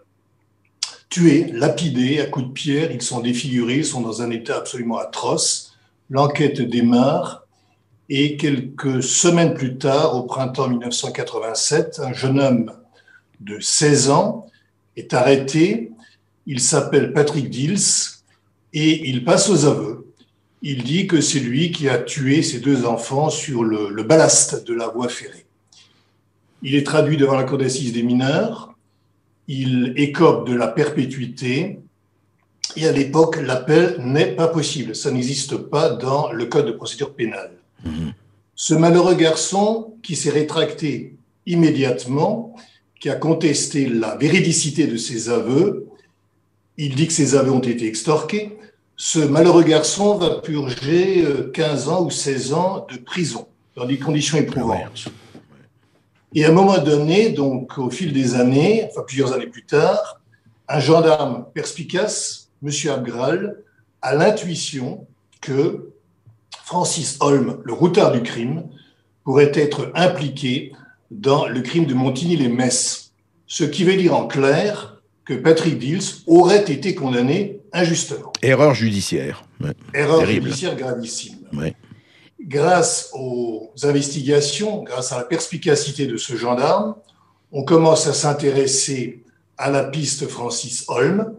tués, lapidés à coups de pierre, ils sont défigurés, ils sont dans un état absolument atroce. L'enquête démarre et quelques semaines plus tard, au printemps mille neuf cent quatre-vingt-sept, un jeune homme de seize ans est arrêté. Il s'appelle Patrick Dils et il passe aux aveux. Il dit que c'est lui qui a tué ses deux enfants sur le, le ballast de la voie ferrée. Il est traduit devant la cour d'assises des mineurs. Il écope de la perpétuité. Et à l'époque, l'appel n'est pas possible. Ça n'existe pas dans le code de procédure pénale. Mmh. Ce malheureux garçon qui s'est rétracté immédiatement, qui a contesté la véridicité de ses aveux, il dit que ses aveux ont été extorqués. Ce malheureux garçon va purger quinze ans ou seize ans de prison dans des conditions éprouvantes. Et à un moment donné, donc au fil des années, enfin plusieurs années plus tard, un gendarme perspicace, M. Abgral, a l'intuition que Francis Holm, le routard du crime, pourrait être impliqué dans le crime de Montigny-lès-Metz. Ce qui veut dire en clair que Patrick Dils aurait été condamné injustement. Erreur judiciaire. Ouais. Erreur Terrible. judiciaire gravissime. Ouais. Grâce aux investigations, grâce à la perspicacité de ce gendarme, on commence à s'intéresser à la piste Francis Holm.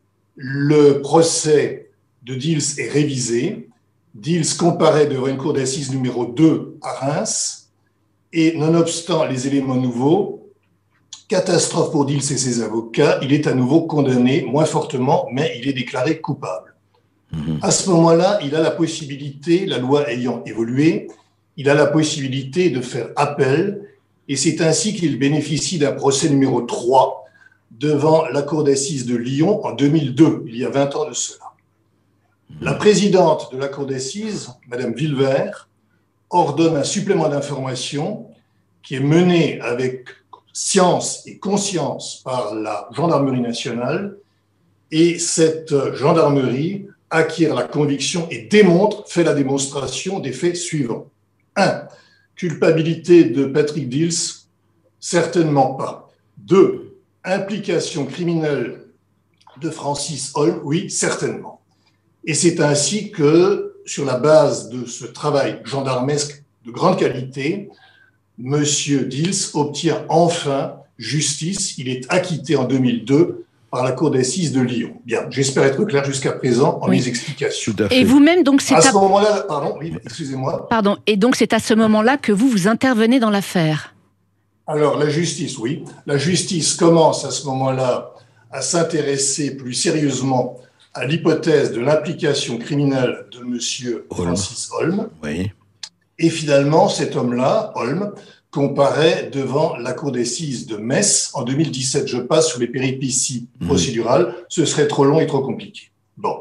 Le procès de Dils est révisé. Dils comparaît devant une cour d'assises numéro deux à Reims. Et nonobstant les éléments nouveaux, catastrophe pour Dils et ses avocats, il est à nouveau condamné, moins fortement, mais il est déclaré coupable. Mmh. À ce moment-là, il a la possibilité, la loi ayant évolué, il a la possibilité de faire appel, et c'est ainsi qu'il bénéficie d'un procès numéro trois devant la cour d'assises de Lyon en deux mille deux, il y a vingt ans de cela. Mmh. La présidente de la cour d'assises, Madame Villevert, ordonne un supplément d'information qui est mené avec science et conscience par la gendarmerie nationale, et cette gendarmerie acquiert la conviction et démontre, fait la démonstration des faits suivants. un. Culpabilité de Patrick Dils, certainement pas. deux. Implication criminelle de Francis Holm, oui, certainement. Et c'est ainsi que, sur la base de ce travail gendarmesque de grande qualité, Monsieur Dils obtient enfin justice. Il est acquitté en deux mille deux par la cour d'assises de Lyon. Bien, j'espère être clair jusqu'à présent en oui. mes explications. Et vous-même, donc, c'est à, à ce à... moment-là, pardon, oui, excusez-moi. Pardon. Et donc, c'est à ce moment-là que vous vous intervenez dans l'affaire. Alors, la justice, oui, la justice commence à ce moment-là à s'intéresser plus sérieusement à l'hypothèse de l'implication criminelle de Monsieur Holm. Francis Holm. Oui. Et finalement, cet homme-là, Holm, comparaît devant la cour d'assises de Metz en deux mille dix-sept. Je passe sur les péripéties mmh. procédurales, ce serait trop long et trop compliqué. Bon.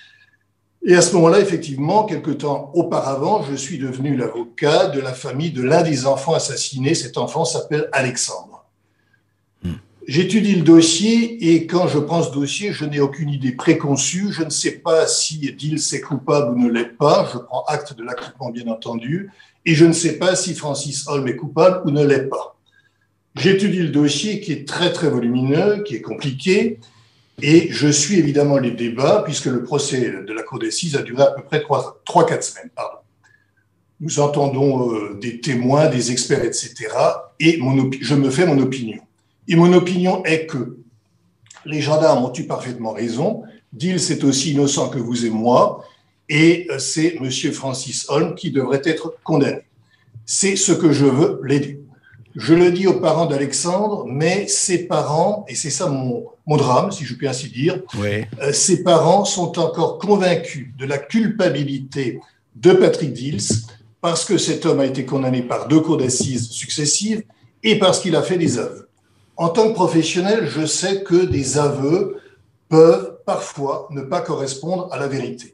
Et à ce moment-là, effectivement, quelque temps auparavant, je suis devenu l'avocat de la famille de l'un des enfants assassinés. Cet enfant s'appelle Alexandre. Mmh. J'étudie le dossier et quand je prends ce dossier, je n'ai aucune idée préconçue. Je ne sais pas si Dils est coupable ou ne l'est pas. Je prends acte de l'acquittement, bien entendu. Et je ne sais pas si Francis Holm est coupable ou ne l'est pas. J'étudie le dossier qui est très, très volumineux, qui est compliqué. Et je suis évidemment les débats, puisque le procès de la Cour d'assises a duré à peu près trois à quatre semaines. Pardon. Nous entendons euh, des témoins, des experts, et cetera. Et mon opi- je me fais mon opinion. Et mon opinion est que les gendarmes ont eu parfaitement raison. Dils est aussi innocent que vous et moi. Et euh, c'est M. Francis Holm qui devrait être condamné. C'est ce que je veux plaider. Je le dis aux parents d'Alexandre, mais ses parents, et c'est ça mon, mon drame, si je puis ainsi dire, oui. euh, ses parents sont encore convaincus de la culpabilité de Patrick Dils, parce que cet homme a été condamné par deux cours d'assises successives et parce qu'il a fait des aveux. En tant que professionnel, je sais que des aveux peuvent parfois ne pas correspondre à la vérité.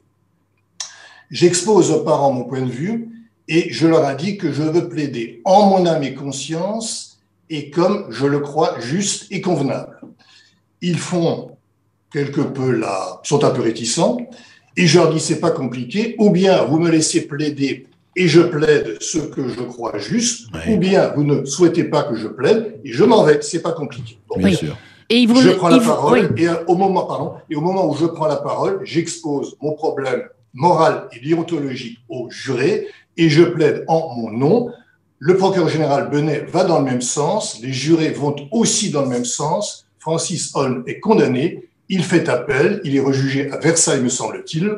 J'expose aux parents mon point de vue et je leur indique que je veux plaider en mon âme et conscience et comme je le crois juste et convenable. Ils font quelque peu là, sont un peu réticents et je leur dis c'est pas compliqué, ou bien vous me laissez plaider et je plaide ce que je crois juste, oui. ou bien vous ne souhaitez pas que je plaide et je m'en vais, c'est pas compliqué. Bon, bien oui. sûr. Et il vous, je prends il la vous, parole oui. et au moment, pardon, et au moment où je prends la parole, j'expose mon problème moral et déontologique au juré et je plaide en mon nom. Le procureur général Benet va dans le même sens, les jurés vont aussi dans le même sens. Francis Holm est condamné, il fait appel, il est rejugé à Versailles, me semble-t-il.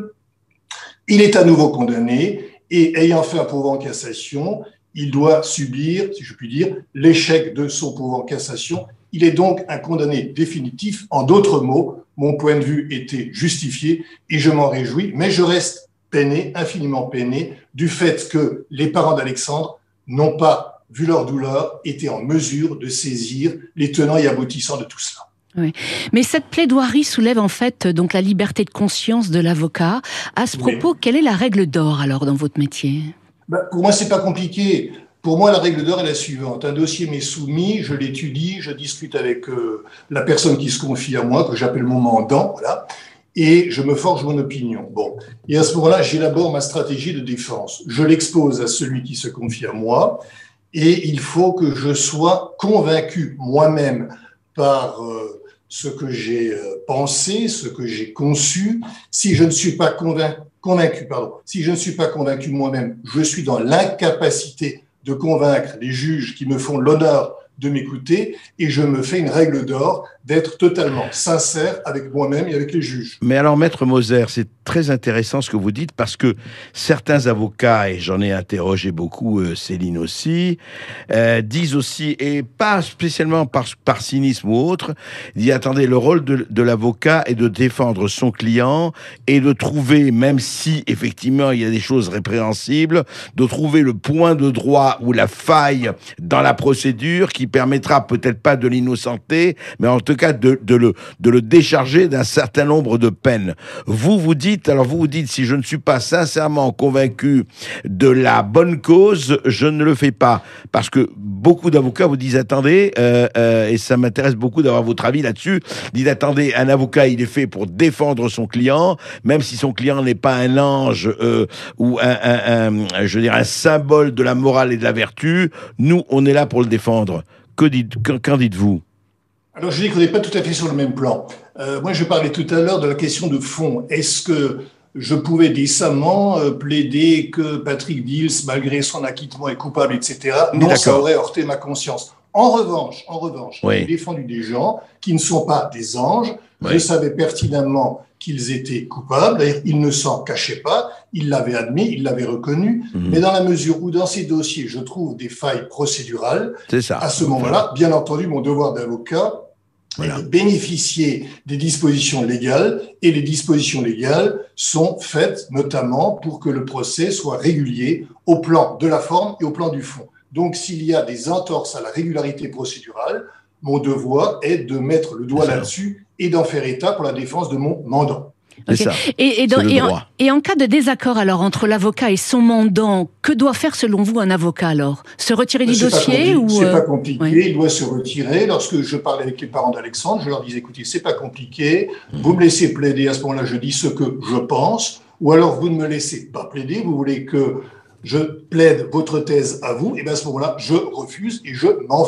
Il est à nouveau condamné et ayant fait un pourvoi en cassation, il doit subir, si je puis dire, l'échec de son pourvoi en cassation. Il est donc un condamné définitif. En d'autres mots, mon point de vue était justifié et je m'en réjouis, mais je reste peiné, infiniment peiné, du fait que les parents d'Alexandre n'ont pas, vu leur douleur, été en mesure de saisir les tenants et aboutissants de tout cela. Oui. Mais cette plaidoirie soulève en fait donc la liberté de conscience de l'avocat. À ce propos, oui. Quelle est la règle d'or alors dans votre métier ? Ben, pour moi, c'est pas compliqué. Pour moi, la règle d'or est la suivante. Un dossier m'est soumis, je l'étudie, je discute avec euh, la personne qui se confie à moi, que j'appelle mon mandant, voilà, et je me forge mon opinion. Bon. Et à ce moment-là, j'élabore ma stratégie de défense. Je l'expose à celui qui se confie à moi, et il faut que je sois convaincu moi-même par euh, ce que j'ai euh, pensé, ce que j'ai conçu. Si je ne suis pas convaincu, convaincu, pardon, si je ne suis pas convaincu moi-même, je suis dans l'incapacité de convaincre les juges qui me font l'honneur de m'écouter et je me fais une règle d'or d'être totalement sincère avec moi-même et avec les juges. Mais alors, Maître Moser, c'est très intéressant ce que vous dites parce que certains avocats, et j'en ai interrogé beaucoup, euh, Céline aussi, euh, disent aussi, et pas spécialement par, par cynisme ou autre, disent, attendez, le rôle de, de l'avocat est de défendre son client et de trouver, même si effectivement il y a des choses répréhensibles, de trouver le point de droit ou la faille dans la procédure qui permettra peut-être pas de l'innocenter, mais en tout cas de, de, le, de le décharger d'un certain nombre de peines. Vous, vous dites, alors vous vous dites, si je ne suis pas sincèrement convaincu de la bonne cause, je ne le fais pas. Parce que beaucoup d'avocats vous disent, attendez, euh, euh, et ça m'intéresse beaucoup d'avoir votre avis là-dessus, disent, attendez, un avocat, il est fait pour défendre son client, même si son client n'est pas un ange euh, ou un, un, un, je veux dire, un symbole de la morale et de la vertu, nous, on est là pour le défendre. Que dites, qu'en dites-vous ? Alors, je dis qu'on n'est pas tout à fait sur le même plan. Euh, moi, je parlais tout à l'heure de la question de fond. Est-ce que je pouvais décemment euh, plaider que Patrick Dils, malgré son acquittement, est coupable, et cetera. Non, ça aurait heurté ma conscience. En revanche, en revanche, oui. J'ai défendu des gens qui ne sont pas des anges. Oui. Je savais pertinemment qu'ils étaient coupables. D'ailleurs, ils ne s'en cachaient pas. Ils l'avaient admis, ils l'avaient reconnu. Mmh. Mais dans la mesure où, dans ces dossiers, je trouve des failles procédurales, c'est ça. À ce moment-là, bien entendu, mon devoir d'avocat voilà. est de bénéficier des dispositions légales. Et les dispositions légales sont faites notamment pour que le procès soit régulier au plan de la forme et au plan du fond. Donc, s'il y a des entorses à la régularité procédurale, mon devoir est de mettre le doigt là-dessus et d'en faire état pour la défense de mon mandant. Okay. C'est ça. Et, et, dans, et, en, et en cas de désaccord alors entre l'avocat et son mandant, que doit faire selon vous un avocat alors ? Se retirer du c'est dossier ou C'est euh... pas compliqué, oui. Il doit se retirer. Lorsque je parlais avec les parents d'Alexandre, je leur disais, écoutez, c'est pas compliqué, vous me laissez plaider, à ce moment-là je dis ce que je pense, ou alors vous ne me laissez pas plaider, vous voulez que je plaide votre thèse à vous, et bien à ce moment-là, je refuse et je m'en vais.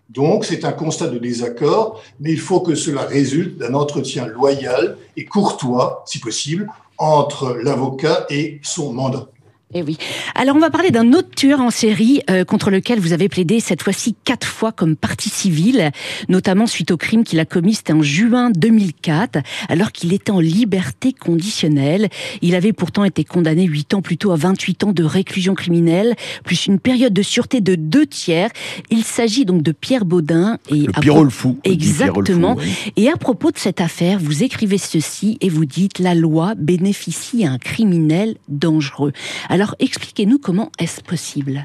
Donc, c'est un constat de désaccord, mais il faut que cela résulte d'un entretien loyal et courtois, si possible, entre l'avocat et son mandant. Eh oui. Alors on va parler d'un autre tueur en série euh, contre lequel vous avez plaidé cette fois-ci quatre fois comme partie civile, notamment suite au crime qu'il a commis, c'était en juin deux mille quatre, alors qu'il était en liberté conditionnelle. Il avait pourtant été condamné huit ans plus tôt à vingt-huit ans de réclusion criminelle, plus une période de sûreté de deux tiers. Il s'agit donc de Pierre Baudin. Et le Pierrot le fou. Exactement. Pierrot le fou, oui. Et à propos de cette affaire, vous écrivez ceci et vous dites « La loi bénéficie à un criminel dangereux ». Alors, expliquez-nous comment est-ce possible.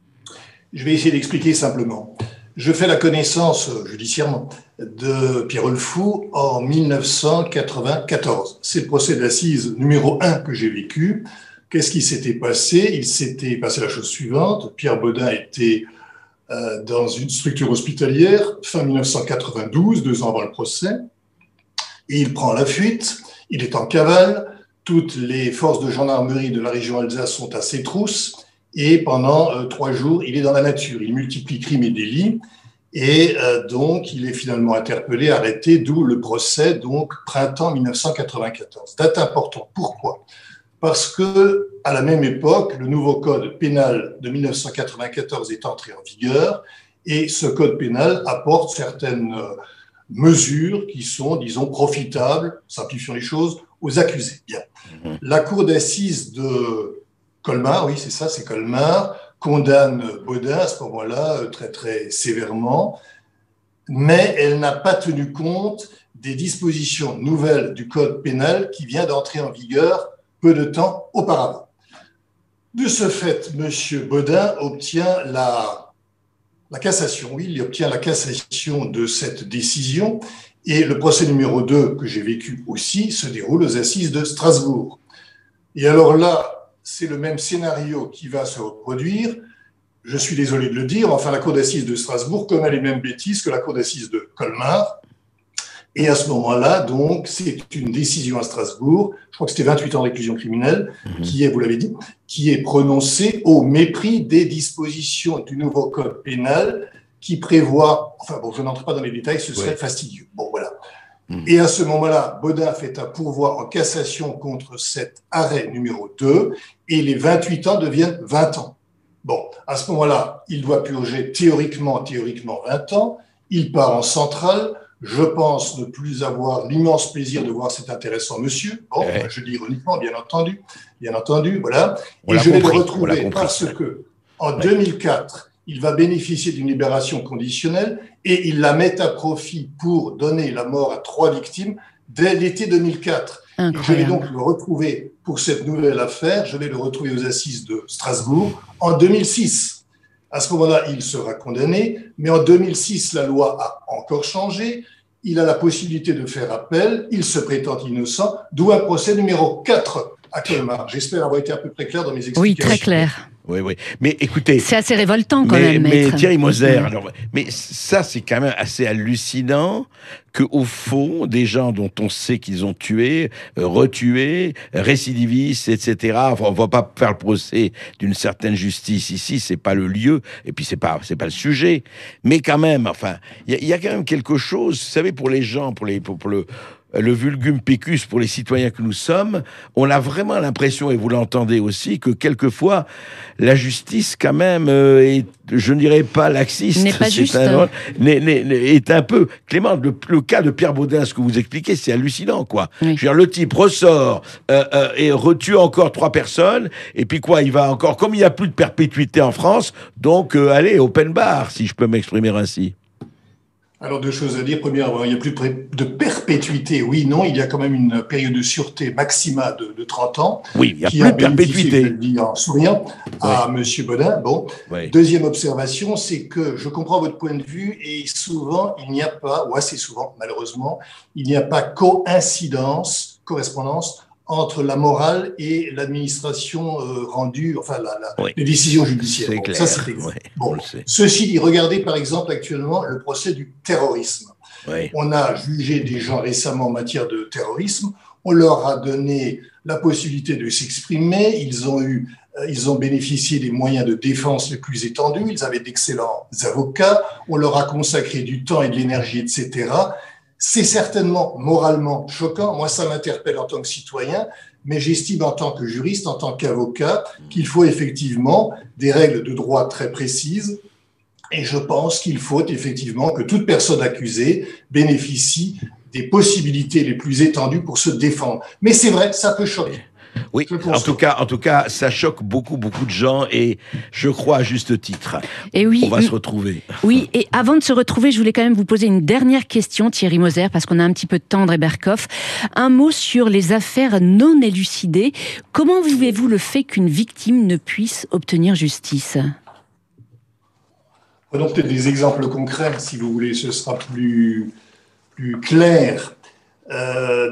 Je vais essayer d'expliquer simplement. Je fais la connaissance, judiciairement, de Pierrot le Fou en mille neuf cent quatre-vingt-quatorze. C'est le procès d'assises numéro un que j'ai vécu. Qu'est-ce qui s'était passé? Il s'était passé la chose suivante. Pierre Baudin était euh, dans une structure hospitalière, fin mille neuf cent quatre-vingt-douze, deux ans avant le procès, et il prend la fuite. Il est en cavale. Toutes les forces de gendarmerie de la région Alsace sont à ses trousses et pendant euh, trois jours, il est dans la nature. Il multiplie crimes et délits et euh, donc il est finalement interpellé, arrêté, d'où le procès, donc printemps mille neuf cent quatre-vingt-quatorze. Date importante. Pourquoi? Parce que à la même époque, le nouveau code pénal de mille neuf cent quatre-vingt-quatorze est entré en vigueur et ce code pénal apporte certaines euh, mesures qui sont, disons, profitables, simplifions les choses, aux accusés. Bien. Mmh. La cour d'assises de Colmar, oui, c'est ça, c'est Colmar, condamne Baudin à ce moment-là très, très sévèrement, mais elle n'a pas tenu compte des dispositions nouvelles du code pénal qui vient d'entrer en vigueur peu de temps auparavant. De ce fait, M. Baudin obtient la, la cassation, oui, il obtient la cassation de cette décision. Et le procès numéro deux, que j'ai vécu aussi, se déroule aux assises de Strasbourg. Et alors là, c'est le même scénario qui va se reproduire. Je suis désolé de le dire, enfin la cour d'assises de Strasbourg commet les mêmes bêtises que la cour d'assises de Colmar. Et à ce moment-là, donc, c'est une décision à Strasbourg, je crois que c'était vingt-huit ans de réclusion criminelle, mmh. qui est, vous l'avez dit, qui est prononcée au mépris des dispositions du nouveau code pénal qui prévoit, enfin bon, je n'entre pas dans les détails, ce serait ouais. fastidieux. Bon, voilà. Mmh. Et à ce moment-là, Baudin fait un pourvoi en cassation contre cet arrêt numéro deux, et les vingt-huit ans deviennent vingt ans. Bon, à ce moment-là, il doit purger théoriquement, théoriquement vingt ans, il part en centrale, je pense ne plus avoir l'immense plaisir de voir cet intéressant monsieur, bon, ouais. je dis ironiquement, bien entendu, bien entendu, voilà, on et je vais compris, le retrouver parce que, en ouais. deux mille quatre, il va bénéficier d'une libération conditionnelle et il la met à profit pour donner la mort à trois victimes dès l'été deux mille quatre. Incroyable. Et je vais donc le retrouver pour cette nouvelle affaire, je vais le retrouver aux assises de Strasbourg en deux mille six. À ce moment-là, il sera condamné, mais en deux mille six, la loi a encore changé. Il a la possibilité de faire appel, il se prétend innocent, d'où un procès numéro quatre à Colmar. J'espère avoir été à peu près clair dans mes explications. Oui, très clair. Oui, oui. Mais écoutez. C'est assez révoltant quand mais, même. Mais maître. Thierry Moser, alors, mais ça, c'est quand même assez hallucinant qu'au fond, des gens dont on sait qu'ils ont tué, euh, retué, récidivistes, et cetera. Enfin, on va pas faire le procès d'une certaine justice ici, c'est pas le lieu, et puis c'est pas, c'est pas le sujet. Mais quand même, enfin, il y, y a quand même quelque chose, vous savez, pour les gens, pour les, pour, pour le. le vulgum pecus pour les citoyens que nous sommes, on a vraiment l'impression, et vous l'entendez aussi, que quelquefois, la justice, quand même, euh, est, je ne dirais pas laxiste, n'est pas juste. Un, n'est, n'est, est un peu... Clément, le, le cas de Pierre Baudin, ce que vous expliquez, c'est hallucinant, quoi. Oui. Je veux dire, le type ressort euh, euh, et retue encore trois personnes, et puis quoi, il va encore... Comme il n'y a plus de perpétuité en France, donc, euh, allez, open bar, si je peux m'exprimer ainsi. Alors, deux choses à dire. Premièrement, il n'y a plus de perpétuité. Oui, non, il y a quand même une période de sûreté maxima de, de trente ans. Oui, il n'y a plus de perpétuité. Je le dis en souriant à oui. M. Baudin. Bon. Oui. Deuxième observation, c'est que je comprends votre point de vue et souvent, il n'y a pas, ou assez souvent, malheureusement, il n'y a pas coïncidence, correspondance entre la morale et l'administration euh, rendue, enfin, la, la, oui. les décisions judiciaires. C'est bon, clair. Ça, c'est exact. Oui, bon. Ceci dit, regardez par exemple actuellement le procès du terrorisme. Oui. On a jugé des gens récemment en matière de terrorisme, on leur a donné la possibilité de s'exprimer, ils ont eu Ils ont bénéficié des moyens de défense les plus étendus. Ils avaient d'excellents avocats. On leur a consacré du temps et de l'énergie, et cetera. C'est certainement moralement choquant. Moi, ça m'interpelle en tant que citoyen, mais j'estime en tant que juriste, en tant qu'avocat, qu'il faut effectivement des règles de droit très précises. Et je pense qu'il faut effectivement que toute personne accusée bénéficie des possibilités les plus étendues pour se défendre. Mais c'est vrai, ça peut choquer. Oui, en tout cas, en tout cas, ça choque beaucoup, beaucoup de gens et je crois à juste titre. Et oui, on va se retrouver. Oui, et avant de se retrouver, je voulais quand même vous poser une dernière question, Thierry Moser, parce qu'on a un petit peu de temps, André Berkoff. Un mot sur les affaires non élucidées. Comment vivez-vous le fait qu'une victime ne puisse obtenir justice ? Prenons peut-être des exemples concrets, si vous voulez, ce sera plus, plus clair. Euh...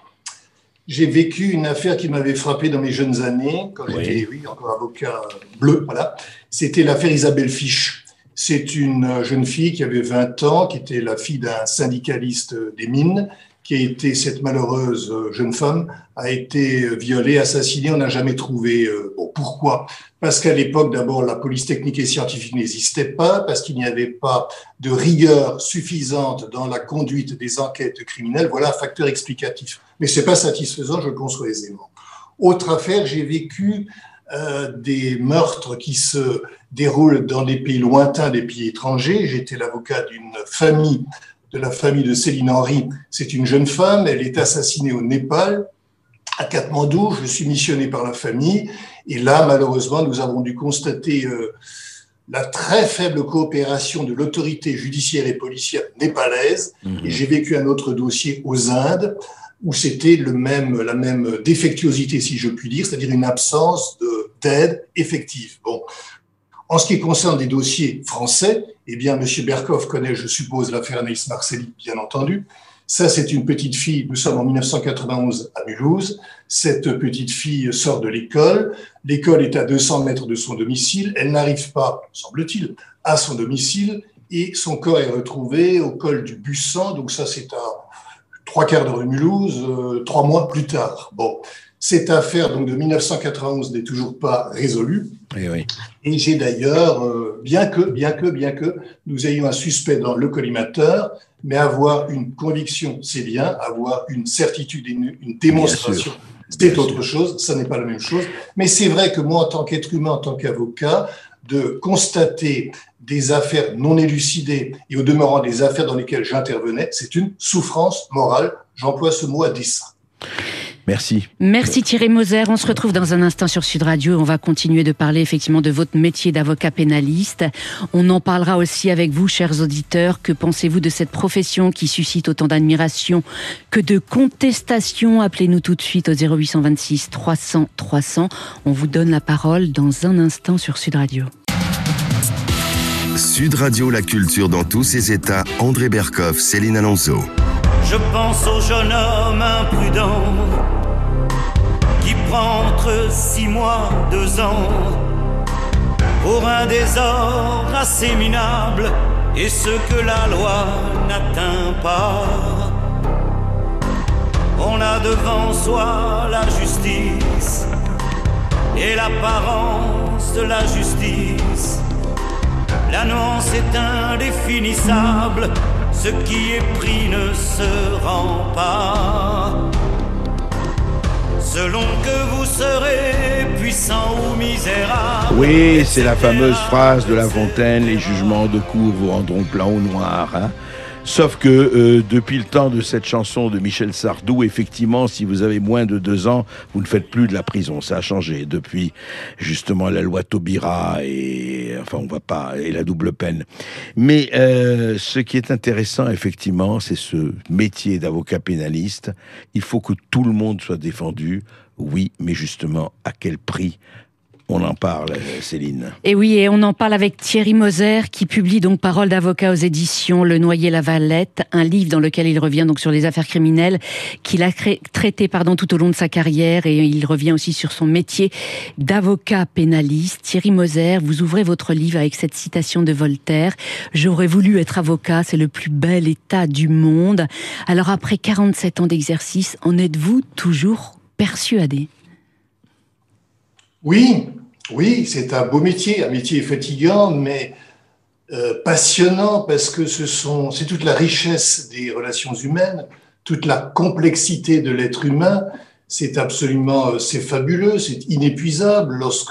J'ai vécu une affaire qui m'avait frappé dans mes jeunes années, quand oui. j'étais oui, encore avocat bleu, voilà. C'était l'affaire Isabelle Fiche. C'est une jeune fille qui avait vingt ans, qui était la fille d'un syndicaliste des mines, qui a été, cette malheureuse jeune femme, a été violée, assassinée, on n'a jamais trouvé. Bon, pourquoi ? Parce qu'à l'époque, d'abord, la police technique et scientifique n'existait pas, parce qu'il n'y avait pas de rigueur suffisante dans la conduite des enquêtes criminelles. Voilà un facteur explicatif. Mais c'est pas satisfaisant, je le conçois aisément. Autre affaire, j'ai vécu euh, des meurtres qui se déroulent dans des pays lointains, des pays étrangers. J'étais l'avocat d'une famille, de la famille de Céline Henry. C'est une jeune femme, elle est assassinée au Népal, à Katmandou. Je suis missionné par la famille. Et là, malheureusement, nous avons dû constater euh, la très faible coopération de l'autorité judiciaire et policière népalaise. Mmh. Et j'ai vécu un autre dossier aux Indes, où c'était le même, la même défectuosité, si je puis dire, c'est-à-dire une absence de, d'aide effective. Bon. En ce qui concerne des dossiers français, eh bien, Monsieur Berkoff connaît, je suppose, l'affaire Anaïs Marcelli, bien entendu. Ça, c'est une petite fille, nous sommes en dix-neuf cent quatre-vingt-onze à Mulhouse. Cette petite fille sort de l'école. L'école est à deux cents mètres de son domicile. Elle n'arrive pas, semble-t-il, à son domicile et son corps est retrouvé au col du Bussan. Donc ça, c'est à trois quarts d'heure de Mulhouse, euh, trois mois plus tard. Bon, cette affaire donc de dix-neuf cent quatre-vingt-onze n'est toujours pas résolue. Oui, oui. Et j'ai d'ailleurs, euh, bien que, bien que, bien que nous ayons un suspect dans le collimateur, mais avoir une conviction, c'est bien. Avoir une certitude et une, une démonstration, c'est bien autre sûr. chose. Ça n'est pas la même chose. Mais c'est vrai que moi, en tant qu'être humain, en tant qu'avocat, de constater des affaires non élucidées et au demeurant des affaires dans lesquelles j'intervenais, c'est une souffrance morale. J'emploie ce mot à dessein. Merci. Merci Thierry Moser. On se retrouve dans un instant sur Sud Radio. On va continuer de parler effectivement de votre métier d'avocat pénaliste. On en parlera aussi avec vous, chers auditeurs. Que pensez-vous de cette profession qui suscite autant d'admiration que de contestation? Appelez-nous tout de suite au zéro huit cent vingt-six trois cents trois cents. On vous donne la parole dans un instant sur Sud Radio. Sud Radio, la culture dans tous ses états. André Berkoff, Céline Alonso. Je pense au jeune homme imprudent qui prend entre six mois, deux ans pour un désordre assez minable et ce que la loi n'atteint pas. On a devant soi la justice et l'apparence de la justice. La nuance est indéfinissable, ce qui est pris ne se rend pas. Selon que vous serez puissant ou misérable. Oui, c'est la fameuse phrase de La Fontaine, les jugements de cour vous rendront blanc ou noir. Hein. Sauf que euh, depuis le temps de cette chanson de Michel Sardou, effectivement, si vous avez moins de deux ans, vous ne faites plus de la prison. Ça a changé depuis justement la loi Taubira et enfin on va pas et la double peine. Mais euh, ce qui est intéressant, effectivement, c'est ce métier d'avocat pénaliste. Il faut que tout le monde soit défendu. Oui, mais justement, à quel prix ? On en parle, Céline. Et oui, et on en parle avec Thierry Moser, qui publie donc Parole d'avocat aux éditions Le Noyer-la-Valette, un livre dans lequel il revient donc sur les affaires criminelles qu'il a cré- traité pardon tout au long de sa carrière, et il revient aussi sur son métier d'avocat pénaliste. Thierry Moser, vous ouvrez votre livre avec cette citation de Voltaire: j'aurais voulu être avocat, c'est le plus bel état du monde. Alors après quarante-sept ans d'exercice, en êtes-vous toujours persuadé ? Oui, Oui, c'est un beau métier, un métier fatigant, mais euh, passionnant parce que ce sont, c'est toute la richesse des relations humaines, toute la complexité de l'être humain. C'est absolument, c'est fabuleux, c'est inépuisable. Lorsque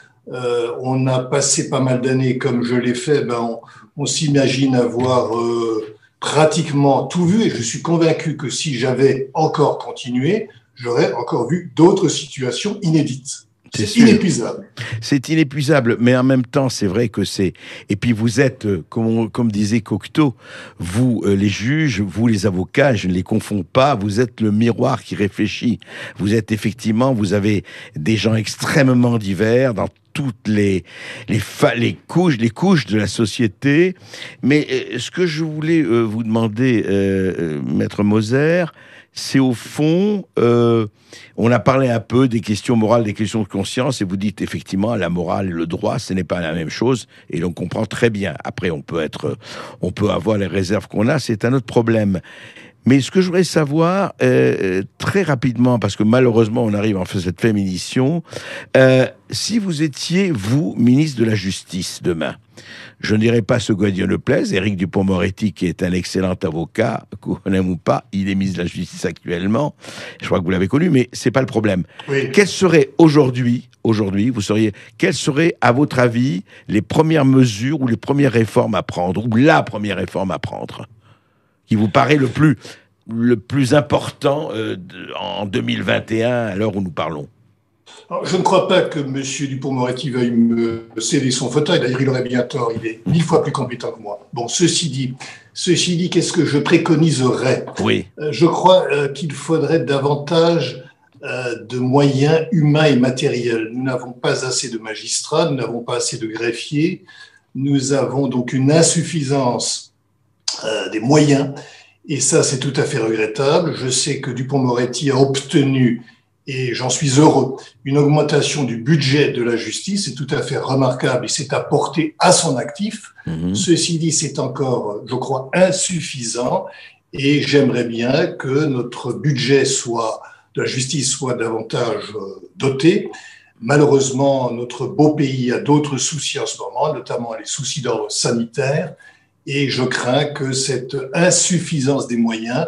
euh, on a passé pas mal d'années comme je l'ai fait, ben on, on s'imagine avoir euh, pratiquement tout vu. Et je suis convaincu que si j'avais encore continué, j'aurais encore vu d'autres situations inédites. C'est, c'est inépuisable. C'est inépuisable, mais en même temps, c'est vrai que c'est... Et puis vous êtes, comme, on, comme disait Cocteau, vous, euh, les juges, vous, les avocats, je ne les confonds pas, vous êtes le miroir qui réfléchit. Vous êtes effectivement, vous avez des gens extrêmement divers dans toutes les, les, fa- les, couches, les couches de la société. Mais euh, ce que je voulais euh, vous demander, euh, euh, Maître Moser, c'est au fond, euh, on a parlé un peu des questions morales, des questions de conscience, et vous dites effectivement la morale et le droit, ce n'est pas la même chose, et l'on comprend très bien. Après, on peut être, on peut avoir les réserves qu'on a, c'est un autre problème. Mais ce que je voudrais savoir euh, très rapidement, parce que malheureusement on arrive en fait cette féminition, euh, si vous étiez, vous, ministre de la Justice demain, je ne dirais pas ce que Dieu ne plaise, Éric Dupond-Moretti, qui est un excellent avocat, qu'on aime ou pas, il est ministre de la Justice actuellement, je crois que vous l'avez connu, mais c'est pas le problème. Oui. Quelles seraient aujourd'hui, aujourd'hui, vous seriez, quelles seraient, à votre avis, les premières mesures ou les premières réformes à prendre, ou la première réforme à prendre, qui vous paraît le plus, le plus important euh, en deux mille vingt et un, à l'heure où nous parlons? Alors, je ne crois pas que M. Dupond-Moretti veuille me céder son fauteuil. D'ailleurs, il aurait bien tort. Il est mille fois plus compétent que moi. Bon, ceci dit, ceci dit, qu'est-ce que je préconiserais? Oui. Euh, je crois euh, qu'il faudrait davantage euh, de moyens humains et matériels. Nous n'avons pas assez de magistrats, nous n'avons pas assez de greffiers. Nous avons donc une insuffisance euh, des moyens. Et ça, c'est tout à fait regrettable. Je sais que Dupond-Moretti a obtenu, et j'en suis heureux, une augmentation du budget de la justice. C'est tout à fait remarquable et c'est apporté à son actif. Mmh. Ceci dit, c'est encore, je crois, insuffisant et j'aimerais bien que notre budget soit, de la justice soit davantage doté. Malheureusement, notre beau pays a d'autres soucis en ce moment, notamment les soucis d'ordre sanitaire, et je crains que cette insuffisance des moyens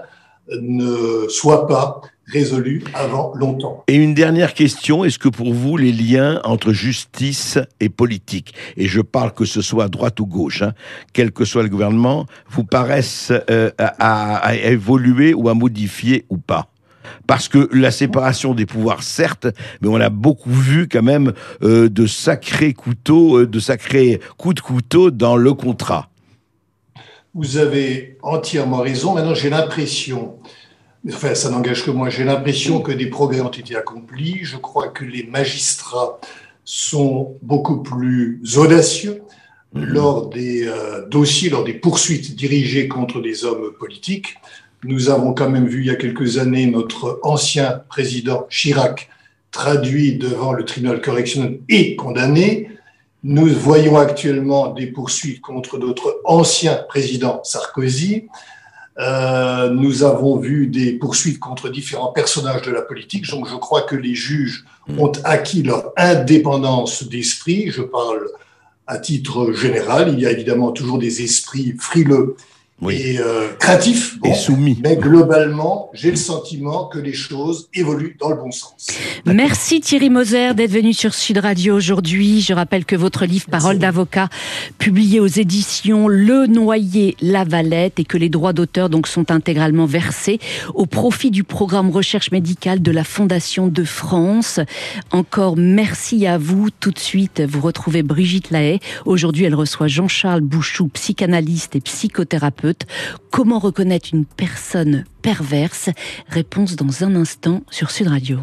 ne soit pas résolu avant longtemps. Et une dernière question, est-ce que pour vous, les liens entre justice et politique, et je parle que ce soit à droite ou gauche, hein, quel que soit le gouvernement, vous paraissent euh, à, à évoluer ou à modifier ou pas? Parce que la séparation des pouvoirs, certes, mais on a beaucoup vu quand même euh, de sacrés couteaux, euh, de sacrés coups de couteau dans le contrat. Vous avez entièrement raison. Maintenant, j'ai l'impression... Enfin, ça n'engage que moi. J'ai l'impression que des progrès ont été accomplis. Je crois que les magistrats sont beaucoup plus audacieux mmh. lors des euh, dossiers, lors des poursuites dirigées contre des hommes politiques. Nous avons quand même vu il y a quelques années notre ancien président Chirac traduit devant le tribunal correctionnel et condamné. Nous voyons actuellement des poursuites contre notre ancien président Sarkozy. Euh, nous avons vu des poursuites contre différents personnages de la politique. Donc, je crois que les juges ont acquis leur indépendance d'esprit. Je parle à titre général. Il y a évidemment toujours des esprits frileux oui. et euh, craintifs. Bon, et soumis. Mais globalement, j'ai le sentiment que les choses évoluent dans le bon sens. Merci Thierry Moser d'être venu sur Sud Radio aujourd'hui. Je rappelle que votre livre Parole d'avocat, publié aux éditions Le Noyer Lavalette, et que les droits d'auteur donc sont intégralement versés au profit du programme recherche médicale de la Fondation de France. Encore merci à vous. Tout de suite, vous retrouvez Brigitte Lahaie. Aujourd'hui, elle reçoit Jean-Charles Bouchou, psychanalyste et psychothérapeute. Comment reconnaître une personne perverse? Réponse dans un instant sur Sud Radio.